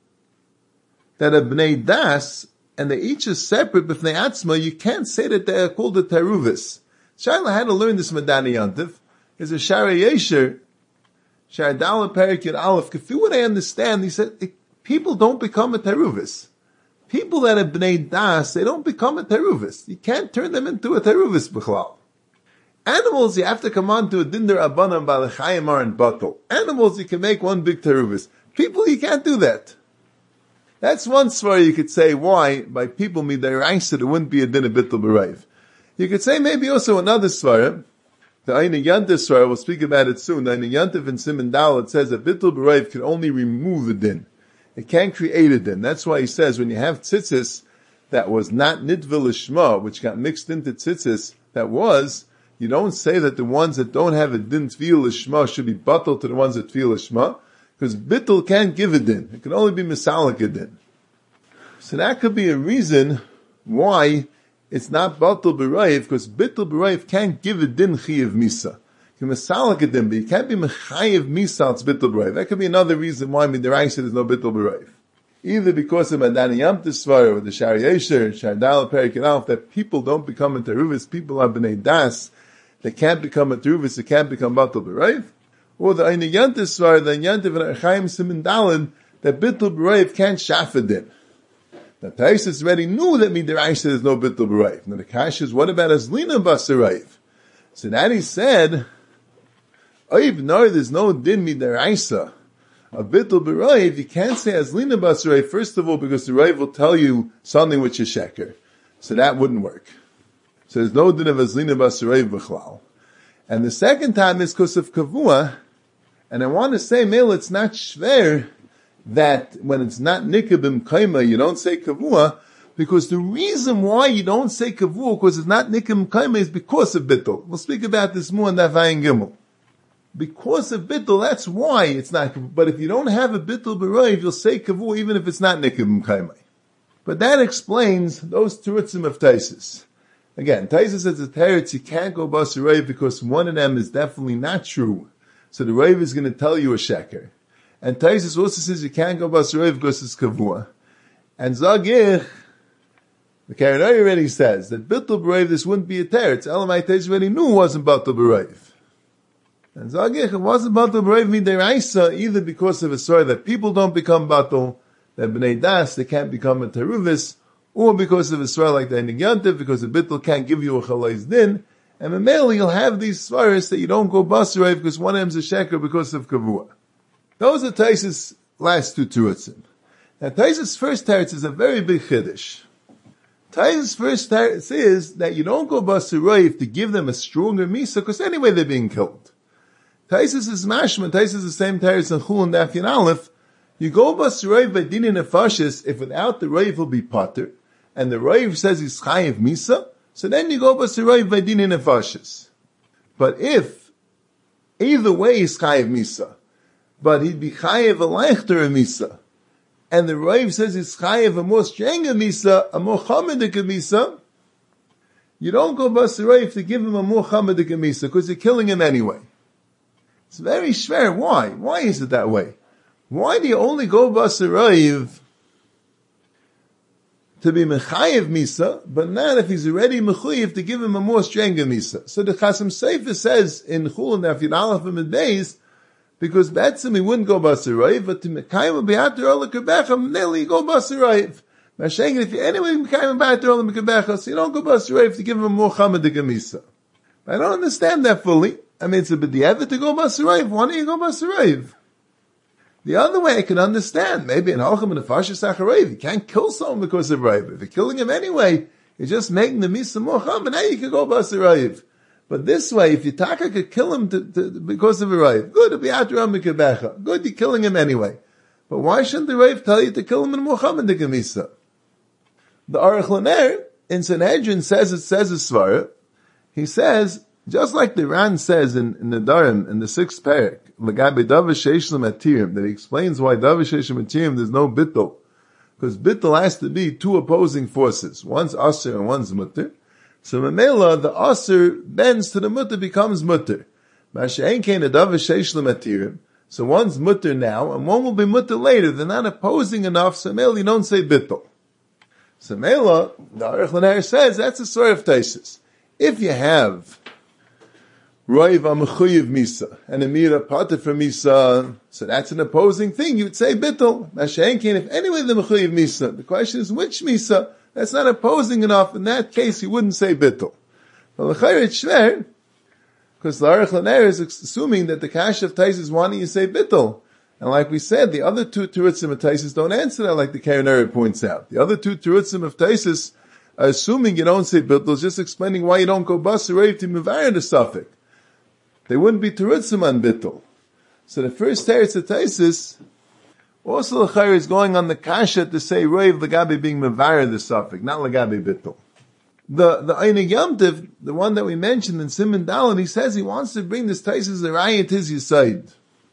that are Bnei Das, and they each is separate b'fnei atzma, you can't say that they are called the Teruvis. Shaila had to learn this Madani Yantiv. There's a Shara Yesher, Shara Dala Perik Yud Aleph. If you would understand, he said, people don't become a Teruvis. People that are Bnei Das, they don't become a Teruvis. You can't turn them into a Teruvis b'chlal. Animals, you have to come on to a Dinder Abanam Balei Chayim are in Batal. Animals, you can make one big Teruvis. People, you can't do that. That's one svara you could say why, by people midaraisa, there wouldn't be a din of Bittul B'Rav. You could say maybe also another svara, the Ein Yantiv svara, we'll speak about it soon, the Ein Yantiv in Siman Dal, it says that Bittul B'Rav can only remove a din. It can't create a din. That's why he says when you have tzitzis that was not nitva l'shma, which got mixed into tzitzis that was, you don't say that the ones that don't have a din tfil l'shma should be batal to the ones that tfil l'shma, because bittul can't give a din. It can only be misalik a din. So that could be a reason why it's not batal b'rayv, because bittul b'rayv can't give a din chiyav misa. You can misalik a din, but you can't be mechayiv misa, it's bittul b'rayv. That could be another reason why midaraisa there's no bittul b'rayv. Either because of Madani Yamtiv Svara, or the Shari Yesher, Shardal Perik and Alf, that people don't become a teruvis, people are b'nei das, they can't become a teruvis, they can't become batal b'rayv. Or the Ein Yantiv Svara, the Yantiv and Archaim Simin Dalin, that bittul b'rayv can't shafadin. Now Taisus already knew that midaraisa there's no bittul b'rayv. Now the kash is, what about Azlina Basar Rav? So that he said, Oiv no, there's no din midaraisa, A bittul b'roiv, you can't say azlina bas roiv, first of all, because the roiv will tell you something which is sheker. So that wouldn't work. So there's no din of azlina bas roiv b'chlal. And the second time is because of kavua, and I want to say, Mel, it's not shver that when it's not nikabim kaima, you don't say kavua, because the reason why you don't say kavua, because it's not nikabim kaima, is because of bittul. We'll speak about this more in Davayin Gimel. Because of bittul, that's why it's not kavua. But if you don't have a bittul b'roiv, you'll say kavua even if it's not nikabim kaima. But that explains those terutzim of Taisus. Again, Taisus says the teretz, you can't go bas roiv because one of them is definitely not true. So the roiv is going to tell you a sheker. And Taisus also says you can't go bas roiv because it's kavua. And Zagir, the Karanai already says that bittul b'roiv, this wouldn't be a teretz. Elamai Taisus already knew it wasn't bittul b'roiv. And Zagir, it wasn't bittul b'roiv midiraisa either because of a story that people don't become bittul, that b'nei das, they can't become a teruvis, or because of a story like the Einig Yantiv, because the bittul can't give you a chalais din, and in mail you'll have these svaris that you don't go bas roiv because one of them is a sheker because of kavua. Those are Taisus' last two terutzim. Now Taisus' first teretz is a very big chiddush. Taisus' first teretz is that you don't go bas roiv to give them a stronger misa, because anyway they're being killed. Taisus is mashma, Taisus is the same teretz in Chul and Daf Yud Aleph. You go bas roiv by dinin nefashis if without the roiv will be potter, and the roiv says he's chayiv misa, so then you go bas roiv by dinin nefashis. But if either way he's chayiv misa, but he'd be chayiv a leichter misa, and the roiv says he's chayiv a more stronger misa, a more chamadik misa, you don't go bas roiv to give him a more chamadik misa, because you're killing him anyway. It's very schwer. Why? Why is it that way? Why do you only go bas roiv to be mechayiv misa, but not if he's already mechayiv to give him a more stronger misa? So the Chasam Sofer says in Chul and Daf Yud Aleph and Beis, because Betzim he wouldn't go bas roiv, but to mekayim b'yater ola kebecham, nearly go bas roiv. Mashengen, if you anyway mekayim b'yater ola kebecham, so you don't go bas roiv to give him a more chamadik misa. I don't understand that fully. I mean, it's a b'diavad to go bas roiv. Why don't you go bas roiv? The other way I can understand, maybe in Halchim and Nefashis Achareiv, you can't kill someone because of Raiv. If you're killing him anyway, you're just making the Misa more chum, and now you can go bas Raiv. But this way, if you taka could kill him to, to, because of a Raiv, good, it'll be Atram Mikabecha. Good, you're killing him anyway. But why shouldn't the Raiv tell you to kill him in Muhammad the Misa? The Aruch LaNer in Sanhedrin says it says a svara. He says, just like the Ran says in, in the Darim, in the sixth parak, L'gabe Davish Sheishlam Atirim, that he explains why Davish Sheishlam Atirim there's no bittul. Because bittul has to be two opposing forces. One's Aser and one's Mutter. So Mamela, the Aser bends to the Mutter, becomes Mutter. Masha'en Kain a Davish Sheishlam Atirim. So one's Mutter now, and one will be Mutter later. They're not opposing enough, so Mamela, you don't say bittul. So Mamela, the Aruch LaNer says, that's a story of Taisus. If you have Roiv Amechuyev Misa, and Amira Pater for Misa, so that's an opposing thing, you would say Bittul. Mashenkin, if anyway the Mechuyev Misa, the question is which Misa, that's not opposing enough, in that case you wouldn't say Bittul. But L'chayr it's shver, because the Aruch LaNer is assuming that the Kash of Taisus is wanting you to say Bittul. And like we said, the other two Terutzim of Taisus don't answer that, like the Karanari points out. The other two Terutzim of Taisus are assuming you don't say Bittul, just explaining why you don't go Bas Reiv to Mevayer the Suffolk. They wouldn't be terutzim on bittul. So the first teretz of Taisus, also the L'chayr is going on the kasha to say Reiv L'gabe being mevayer the suffix, not L'gabe bittul. The, the Einig Yamtiv, the one that we mentioned in Simon Dalin, he says he wants to bring this Taisus the Rayat his Yisaid.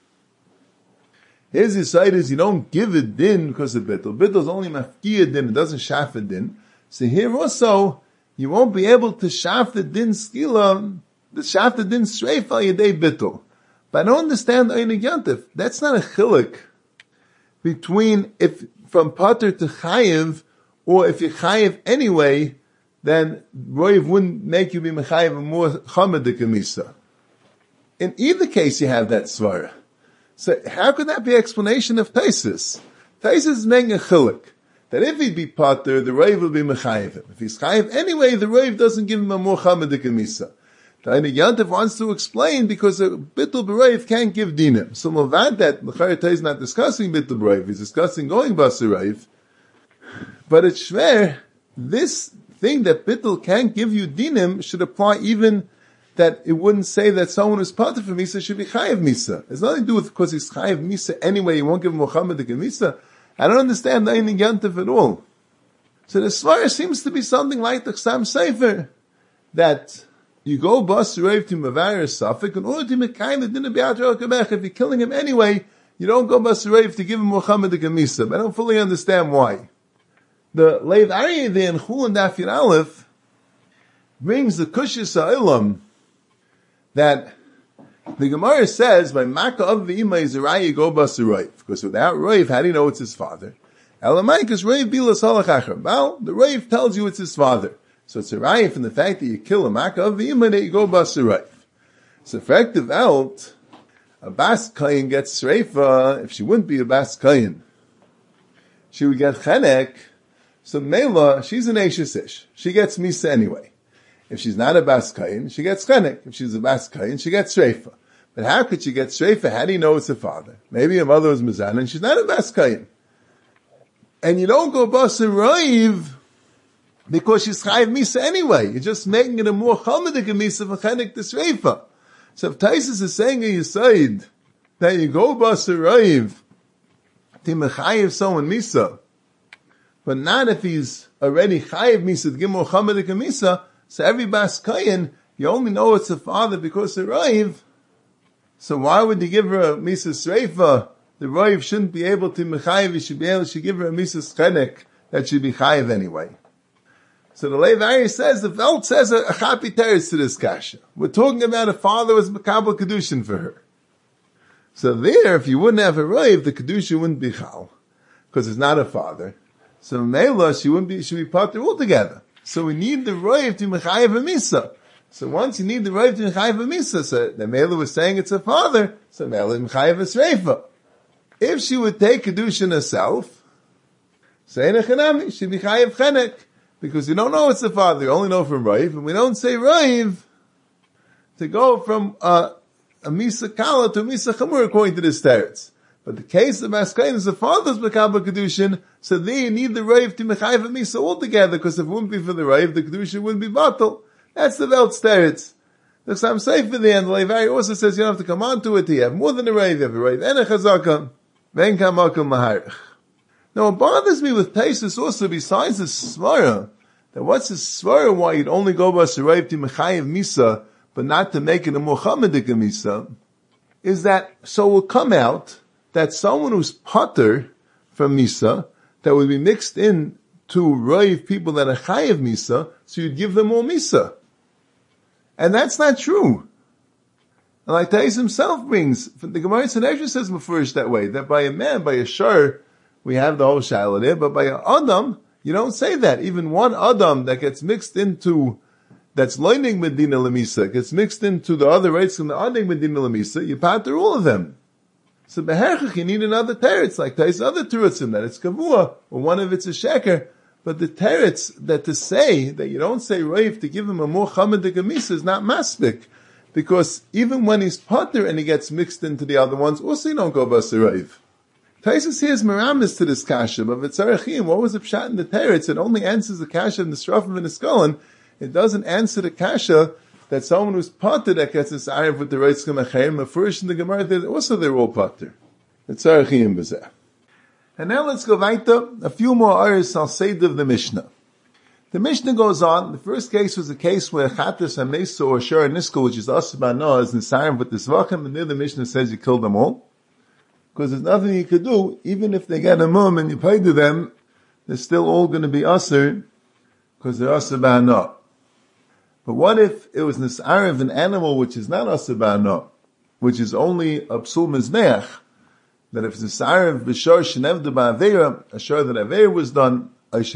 His Yisaid is you don't give a din because of bittul. Bittul is only mafkiya din, it doesn't shaf a din. So here also, you won't be able to shaf the din skila, the shafta didn't strafe al yedei bittul. But I don't understand Einig Yantif. That's not a chiluk between if from pater to chayiv, or if you're chayiv anyway, then Roiv wouldn't make you be mechayiv a more chamadik misa. In either case you have that svara. So how could that be explanation of Taisus? Taisus is making a chiluk. That if he'd be pater, the Roiv will be mechayiv him. If he's chayiv anyway, the Roiv doesn't give him a more chamadik misa. The Einig Yantif wants to explain because a Bittul B'Reiv can't give dinim. So Milvad that, L'chayr is not discussing Bittul B'Reiv, he's discussing going Basar Reiv. But it's shver, this thing that Bittul can't give you dinim should apply even that it wouldn't say that someone who's pater for Misa should be Chayiv Misa. It's nothing to do with because he's Chayiv Misa anyway, you won't give Muhammad the Misa. I don't understand the Einig Yantif at all. So the Svara seems to be something like the Chsam Sefer, that you go Bas Reiv to Mavar Safik, in order to make kind of dinner Be'atra Kabech, if you're killing him anyway, you don't go Bas Reiv to give him Muhammad the Gemisa. I don't fully understand why. The Leiv Aryeh there in Chul and Daf Yud Aleph brings the Kushis Ha'olam that the Gemara says, by Makkah of the Ima is a Raya go Bas Reiv, because without Reiv, how do you know it's his father? Elamai, because Reiv Bilas Halachachar. Well, the Reiv tells you it's his father. So it's a raya from the fact that you kill a makkah of the imah that you go bas reif. So effective out, a bas kayin gets sreifa. If she wouldn't be a bas kayin, she would get chenek. So mela, she's an eishes ish. She gets misa anyway. If she's not a bas kayin, she gets chenek. If she's a bas kayin, she gets sreifa. But how could she get sreifa? How do you know it's her father? Maybe her mother was mizan and she's not a bas kayin. And you don't go bas reif because she's chayiv misa anyway. You're just making it a more chamadik misa for chenek t'sreifa. So if Taisus is saying in Yisayid that you go bas reif to mechayiv someone misa, but not if he's already chayiv misa to give more chamadik misa, so every bas kayin, you only know it's a father because of reif. So why would you give her a misa sreifa? The reif shouldn't be able to mechayiv, you should be able to give her a misa chenek that should be chayiv anyway. So the Leiv Aryeh says, the Welt says a, a chapi teretz to this kasha. We're talking about a father who was Makabel Kedushin for her. So there, if you wouldn't have a Reiv, the Kedushin wouldn't be chal, because it's not a father. So Mela, she wouldn't be, she would be pater altogether. So we need the Reiv to mechayev a misa. So once you need the Reiv to mechayev a misa, so the Mela was saying it's a father, so Mela mechayev a sreifa. If she would take Kedushin herself, say nechanami, she'd be chayev chenek. Because you don't know it's the father, you only know from Reiv, and we don't say Reiv to go from uh, a Misa Kala to a Misa Chamur according to this teretz. But the case of Maskain is the father's Makabel Kedushin, so there you need the Reiv to Mechayiv a Misa altogether, because if it wouldn't be for the Reiv, the Kedushin wouldn't be batal. That's the Welt's teretz. The Chsam Sefer there, and the Leiv Aryeh also says you don't have to come on to it, you have more than a Reiv, you have a Reiv and a Chazaka, Ven Kamakum Maharich. Now, what bothers me with Taisus also, besides the Svara, that what's the Svara why you'd only go by Reiv to Mechayiv Misa, but not to make it a Muhammadic Misa, is that, so it will come out that someone who's pater from Misa, that would be mixed in to Reiv people that are Chayiv Misa, so you'd give them all Misa. And that's not true. And like Taisus himself brings, the Gemara Sanhedrin says Mefurish that way, that by a man, by a shar, we have the whole shaila there, but by an Adam, you don't say that. Even one Adam that gets mixed into, that's learning Medina Lamisa, gets mixed into the other rights from the Ading Medina Lamisa, you pater all of them. So Beherchach, you need another teretz, like Tais other teretzim, that it's Kavua, or one of it's a sheker. But the teretz, that to say, that you don't say Reiv to give him a more Chamadik Misa is not maspik. Because even when he's pater and he gets mixed into the other ones, also you don't go Basa Reiv. Taisus here is meramis to this kasha, but v'tzarechim, what was the pshat in the teretz? It only answers the kasha of the Srafim and the Skolan. It doesn't answer the kasha that someone who's pater that gets this arev with the reitzkim achayim, a first in the Gemara, that also they're all pater. V'tzarechim b'zeh. And now let's go weiter, a few more ayers al seid of the Mishnah. The Mishnah goes on, the first case was a case where chatas ha-mesa or shar niska, which is asabana, is nisarim with the zvachim, and there the Mishnah says you kill them all. Because there's nothing you could do, even if they get a mum and you pay to them, they're still all going to be usher, because they're usher ba'ana. But what if it was nis'ar of an animal which is not usher ba'ana, which is only a psul mizmeach, that if it's nis'ar of b'shar shenevda ba'avera, a shar that avera was done,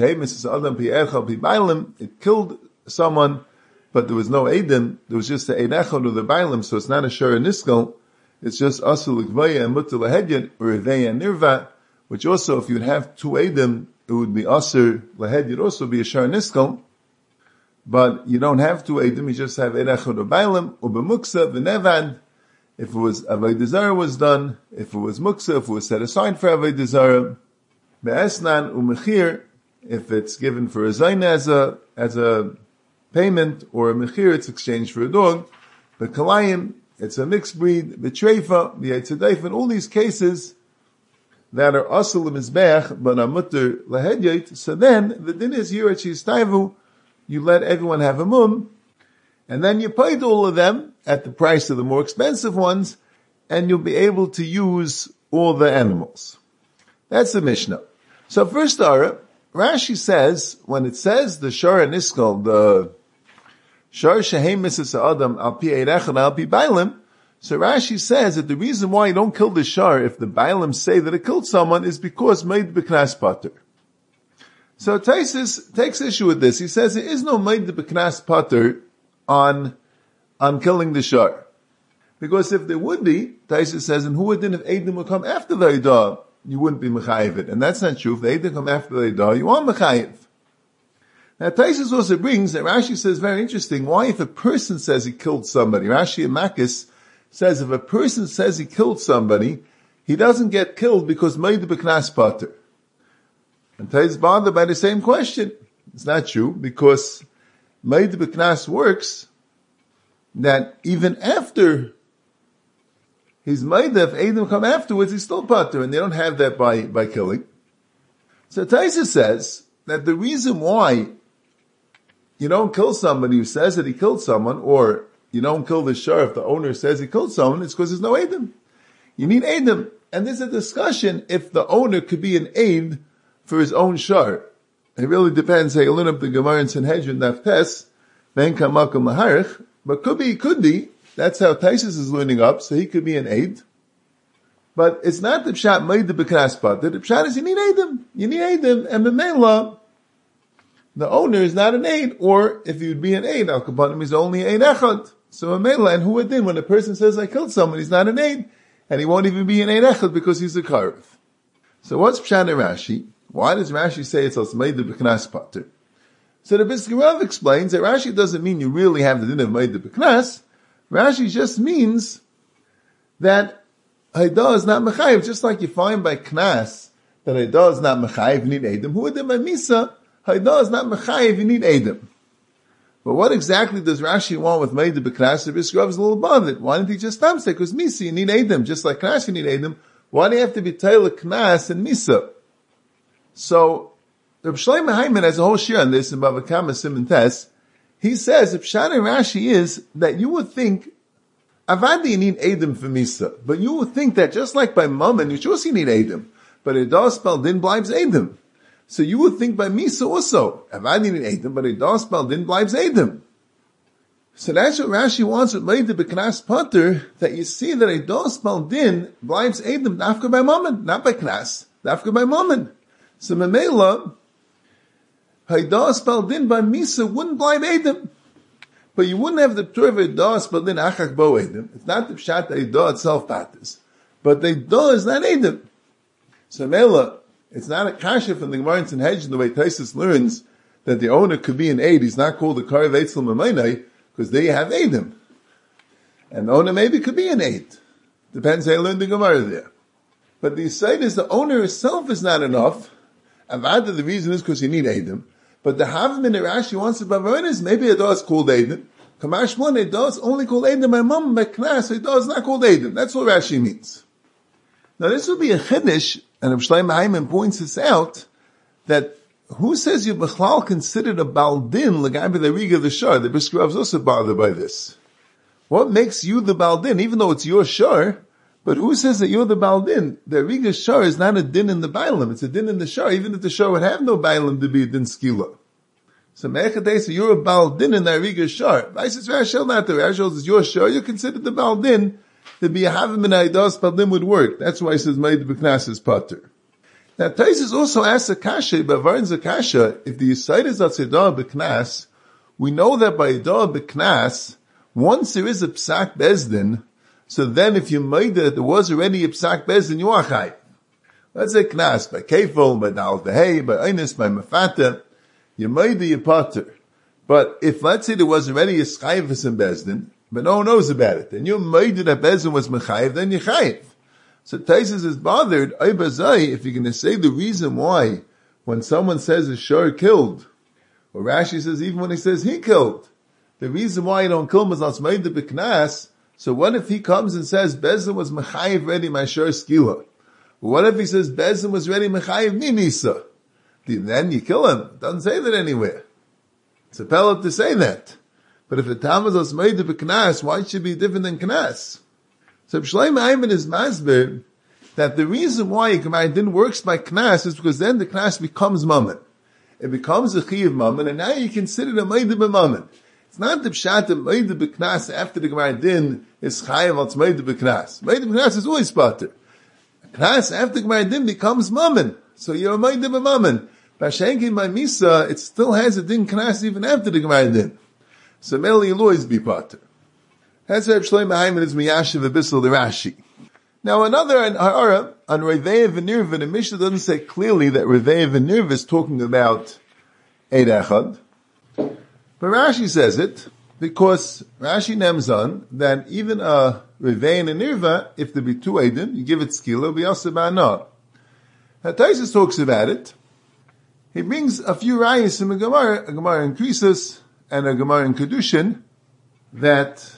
it killed someone, but there was no Eidim, there was just the Eidechon or the Bailim, so it's not a shar niskal. It's just Asul Gvaya and Mutal Lahedyan, or Reveya and Nirva, which also, if you'd have two Eidim, it would be Asur Lahedyan, also be a Shar Niskal. but you don't have two Eidim, you just have Eid Echad or Bailam, or B'muksa, V'nevad, if it was Avodah Zarah was done, if it was Muksa, if it was set aside for Avodah Zarah, Be'esnan, U'mechir, if it's given for a Zayin as a, as a payment, or a Mechir, it's exchanged for a dog, B'kalayim, it's a mixed breed, B'treifa, B'yetzadayf, in all these cases, that are asal l'mizbeach, but are mutter lehedyot, so then, the din is here at Shistaivu, you let everyone have a mum, and then you paid all of them at the price of the more expensive ones, and you'll be able to use all the animals. That's the Mishnah. So first, Ara, Rashi says, when it says the Shar and Iskal, the Shar Shehem Misas Adam al pi Eirech and al pi Bailim, so Rashi says that the reason why you don't kill the Shar if the Bailim say that it killed someone is because Maid B'Knas Pater. So Taisus takes issue with this. He says there is no Maid B'Knas Pater on, on killing the Shar. Because if there would be, Taisus says, and who would then if Eidim would come after the Eidah, you wouldn't be Mechayiv it. And that's not true. If the Eidim come after the Eidah, you are Mechayiv. Now Taisus also brings that Rashi says very interesting, why if a person says he killed somebody, Rashi and Makis says if a person says he killed somebody, he doesn't get killed because Maid B'Knas Pater. And Taisus is bothered by the same question. It's not true, because Maid B'Knas works that even after he's Maid, if Eidim come afterwards, he's still Pater, and they don't have that by, by killing. So Taisus says that the reason why you don't kill somebody who says that he killed someone, or you don't kill the Shar if the owner says he killed someone, it's because there's no Eidim. You need Eidim. And there's a discussion if the owner could be an aid for his own Shar. It really depends. Hey, learn up the Gemara in Sanhedrin Naftes, Ben Kamakum Maharich, but could be, could be. That's how Taisus is learning up, so he could be an aid. But it's not the Pshat Maid the B'Knas Pater. The Pshat is you need Eidim. You need Eidim, and B'Meila, the owner is not an aid, or if he would be an aid, Al Kapanim is only an Echad. So a Mela, and who would then, when a person says, I killed someone, he's not an aid, and he won't even be an Eid Echad because he's a Karev. So what's Pshat in Rashi? Why does Rashi say it's als Maid B'Knas Pater? So the Brisker explains that Rashi doesn't mean you really have the din of Maid B'Knas. Rashi just means that Haidah is not Mechayiv, just like you find by Knas, that Haidah is not Mechayiv, you need Eidim. Who would then by Misa, Haidah is not Mechayiv, you need Eidim. But what exactly does Rashi want with Maid B'Knas? The Brisker is a little bothered. Why didn't he just stop say, because Misa, you need Eidim, just like Knas, you need Eidim. Why do you have to be Taylor Knas and Misa? So, Reb Shlomo Hyman has a whole shir on this in Bava Kama Siman Tes. He says, if Pshat in Rashi is that you would think, Avadi you need Eidim for Misa, but you would think that just like by Mammon, you also need Eidim, but it does spell Din Blibes Eidim. So you would think by Misa also, Avadi need Eidim, but it does spell Din Blibes Eidim. So that's what Rashi wants with Maid B'Knas Pater, that you see that it does spell Din Blibes Eidim, Dafka by Mammon, not by Knas, Dafka by Mammon. So Memela, Haidah spelled in by Misa wouldn't blind Eidim. But you wouldn't have the Torah of Haidah spelled in Achak Bo Eidim. It's not the Pshat that Haidah itself patters. But the Haidah is not Eidim. So Memela, it's not a kasha from the Gemara in Sanhedrin, the way Taisus learns that the owner could be an aid. He's not called the Karev Eitzel Memainai, because they have Eidim. And the owner maybe could be an aid. Depends how you learn the Gemara there. But the side is the owner itself is not enough. Avada, the reason is because you need Eidim. But the Havim in the Rashi wants to Bavaran is maybe Eidah is called Eidim. Kamash Mon, Eidah is only called Eidim. My mom, my class, Eidah is not called Eidim. That's what Rashi means. Now this would be a Chiddush, and Reb Shlomo Hyman points this out, that who says you Bechlal considered a Baldin, L'gai the Riga the Shar? The Brisker is also bothered by this. What makes you the Baldin, even though it's your Shar? But who says that you're the Baldin? The Riga Shar is not a din in the Bailam, it's a din in the Shar, even if the Shar would have no Bailam to be a din skila. So Me'echadei, so you're a Baldin in the Riga Shar. Vaisis Rashel not the Rashel is your Shar, you're considered the Baldin, to be a Havim in Aidas Baldin would work. That's why he says Maid B'Knas is Pater. Now Taisus also asks a kasha, but Varn's a kasha, if the Yisayt is at Sedah B'Knas, we know that by Edah B'Knas, once there is a Psak Bezdin, so then if you made it, there was already a psak bezdin, you are chai. Let's say knas, by kefil, by dal vehei, by einis, by mafata, you made the pater. But if, let's say, there was already a schayvus in Bezdin, but no one knows about it, and you're made that Bezdin was mechayiv, then you're chayiv. So Taisus is bothered, if you're going to say the reason why, when someone says a shor killed, or Rashi says even when he says he killed, the reason why you don't kill him is not made the b'knas. So what if he comes and says Bezdin was mechayiv ready my shor skila? What if he says Bezdin was ready mechayiv ninisa? Then you kill him. It doesn't say that anywhere. It's a pellet to say that. But if the Talmud was made the b'knas, why should it be different than knas? So Shlomo Ayman is masbir that the reason why a Gemara didn't works by knas is because then the knas becomes mammon. It becomes a chiv mammon, and now you consider the meida b'mammon. It's not the pshat the meida b'knas after the Gemara din is chayiv al meida b'knas. Meida b'knas is always pater. Knas after the Gemara din becomes mammon, so you're a meida b'mammon. B'shenkin by misa, it still has a din knas even after the Gemara din. So meli will always be pater. That's why Shlomo Ayman is miyashiv abyssal the Rashi. Now another an ha'ara on Revei v'Nirva, the Mishnah doesn't say clearly that Revei v'Nirva is talking about Eid Echad, but Rashi says it because Rashi nems on that even a Revei and a Nirva, if there be two Eidim, you give it skila, it'll be also ba'anah. Now Taisus talks about it. He brings a few rayas from a Gemara, a Gemara in Krisus and a Gemara in Kedushin, that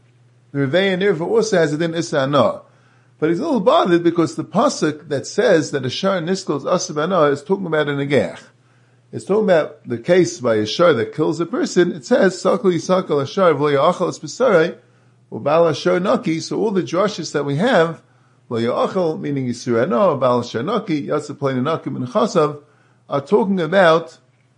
the Revei and Nirva also has it in Issa Anah. But he's a little bothered because the pasuk that says that a shar niskal is asa b'anah is talking about an negech. It's talking about the case by a shar that kills a person. It says, sakal yisakal ashar v'lo ya'achal es b'sarai, u'bal ashar naki. So all the drushes that we have, lo ya'achal, meaning yisur anah, u'bal ashar naki, yatsa plein nakim and chasav, are talking about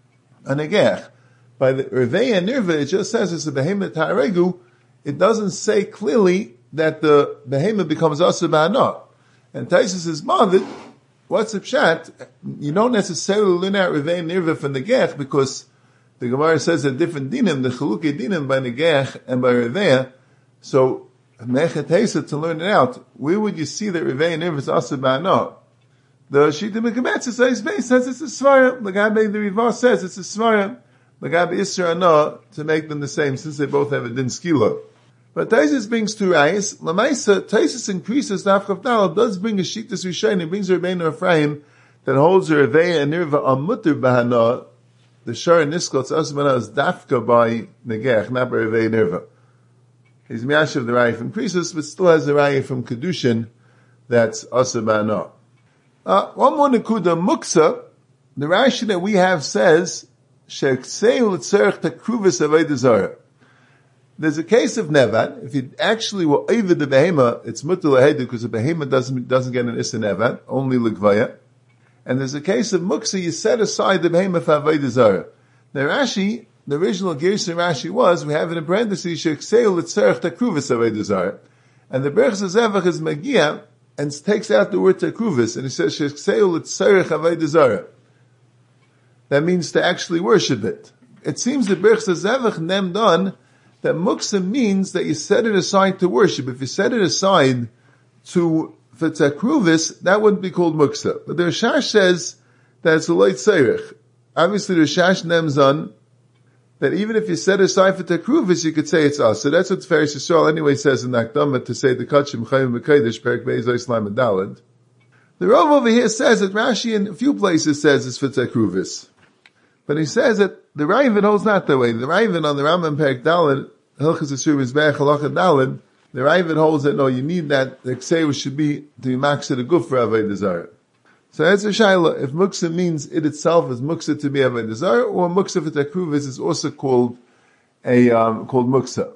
a negech. By the Revei and Nirva, it just says it's a behemoth ta'aregu. It doesn't say clearly that the behemoth becomes asa ba'anah. And Taisus is bothered, what's the pshat? You don't necessarily learn out Revei and Nirva from the Negech, because the Gemara says a different dinim, the Chaluke dinim by Negech and by Revei. So, Mechet Hesa, to learn it out, where would you see that Revei and Nirva is asa ba'anah? The Shita Mekabetz says, says it's a Svarim. The Gabe, the Rivar says it's a Svarim. The Gabe Isra Anah, to make them the same, since they both have a din skila. But Taisus brings two rayas. Lamaisa, Taisus increases the Afchav Dal, does bring a Shittas Rishayin, and brings a Rebbeinu Ephraim that holds a Revei and Nirva on Mutter Bahana. The Shar and Niskal, it's Asmana is Dafka by Negech, not by Revei and Nirva. He's Miyashiv the raya from Krisus, but still has a raya from Kedushin that's Asa Bahana. Uh, one more Nekuda, Muksa, the Rashi that we have says, Shekseu l'tzerech takruvis avodah zarah. There's a case of Nevat. If you actually were over the behema, it's mutal ahedu because the behema doesn't, doesn't get an issa Nevat, only l'gvaya. And there's a case of Muksa, you set aside the behema for avodah zarah. Now Rashi, the original Gerson Rashi was, we have it in parentheses, Shekseu l'tzerech takruvis avodah zarah. And the Berch Zevach is Magia, and takes out the word takruvis, and he says, Shekseu l'tzerech avodah zarah. That means to actually worship it. It seems that Berch Zevach named on that muksa means that you set it aside to worship. If you set it aside to for takruvis, that wouldn't be called muksa. But the Rashash says that it's a loy tzerich. Obviously, the Rashash names on that even if you set it aside for takruvis, you could say it's us. So that's what Feres Yisrael anyway says in Akdama to say the Kachim Chayim B'Kodesh Perek Beis Islam and Daled. The Rav over here says that Rashi in a few places says it's for takruvis. But he says that the Raven holds not that way. The Raven on the Rambam Perek Daled, Hilchas Yisur Mizbeach Halacha Daled, the Raven holds that no, you need that, the Kseu should be to be maksa the guf for Avodah Zarah. So that's a shaila. If muksa means it itself is muksa to be Avodah Zarah, or muksa for takruvis is also called a, um, called muksa.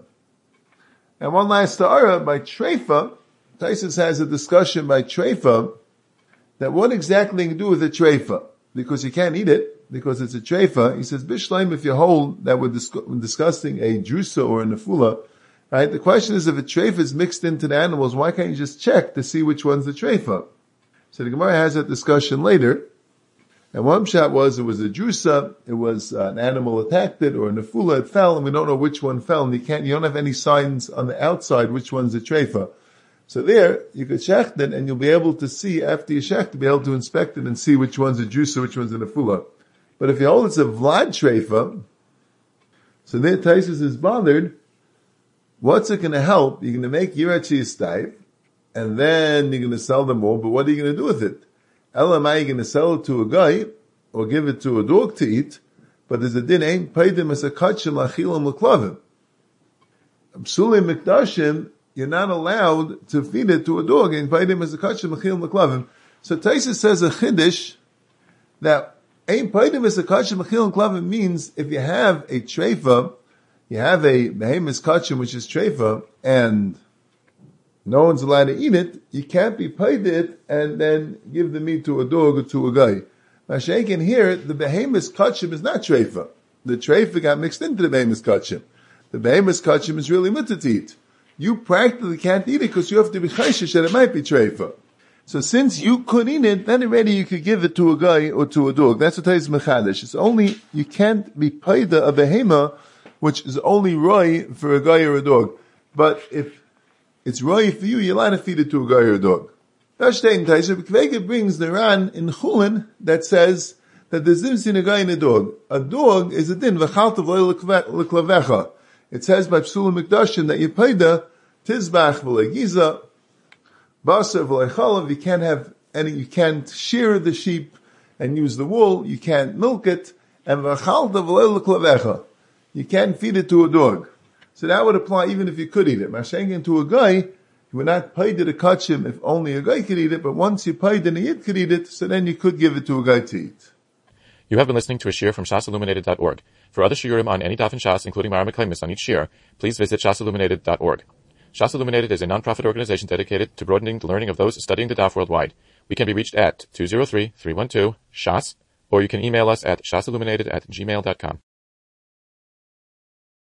And one last ta'ara, by Treifa, Taisus has a discussion by Treifa, that what exactly can do with a Treifa? Because you can't eat it, because it's a treifa. He says, Bishleim, if you hold that we're, dis- we're discussing a drusa or a nefula, right? The question is, if a treifa is mixed into the animals, why can't you just check to see which one's the treifa? So the Gemara has that discussion later. And one shot was, it was a drusa, it was uh, an animal attacked it, or a nefula, it fell, and we don't know which one fell, and you can't, you don't have any signs on the outside which one's the treifa. So there, you could shecht it, and you'll be able to see, after you shecht it, be able to inspect it and see which one's a drusa, which one's a nefula. But if you hold it's a vlad treifa, So there Taisus is bothered. What's it going to help? You're going to make Yirachi Steif, and then you're going to sell them all, but what are you going to do with it? Elam, are you going to sell it to a guy, or give it to a dog to eat? But there's a din, ain't paidim as a kachim achilam l'klavim. Psuli mikdashim, you're not allowed to feed it to a dog, and paidim as a kachim achilam l'klavim. So Taisus says a chiddush, that ain't paidim as a kachim achilam l'klavim means, if you have a treifa, you have a behemoth kachim, which is treifa, and no one's allowed to eat it, you can't be paid it and then give the meat to a dog or to a guy. Mashenkin here, the behemoth kachim is not treifa. The treifa got mixed into the behemoth kachim. The behemoth kachim is really mutter to eat. You practically can't eat it because you have to be chayshish that it might be treifa. So since you could eat it, then already you could give it to a guy or to a dog. That's what is mechadish. It's only, you can't be paid a behemoth, which is only roi for a guy or a dog. But if it's roi for you, you're allowed to feed it to a guy or a dog. Vashtain Taisha, Kvega brings the Ran in Chulin that says that there's difference in a guy and a dog. A dog is a din, v'chalta v'loi l'klavecha. It says by Psula Mikdashim that you paida, tizbach v'loi giza, basar v'loi chalav, you can't have any, you can't shear the sheep and use the wool, you can't milk it, and v'chalta v'loi l'klavecha. You can't feed it to a dog. So that would apply even if you could eat it. Mashenkin to a guy, you would not pay to the kachim if only a guy could eat it, but once you paid and a yid could eat it, so then you could give it to a guy to eat. You have been listening to a shiur from shas illuminated dot org. For other shiurim on any daf in Shas, including Mara Meklemis on each shiur, please visit shas illuminated dot org. Shas Illuminated is a non-profit organization dedicated to broadening the learning of those studying the daf worldwide. We can be reached at two zero three, three one two, shas, or you can email us at shasilluminated at gmail dot com.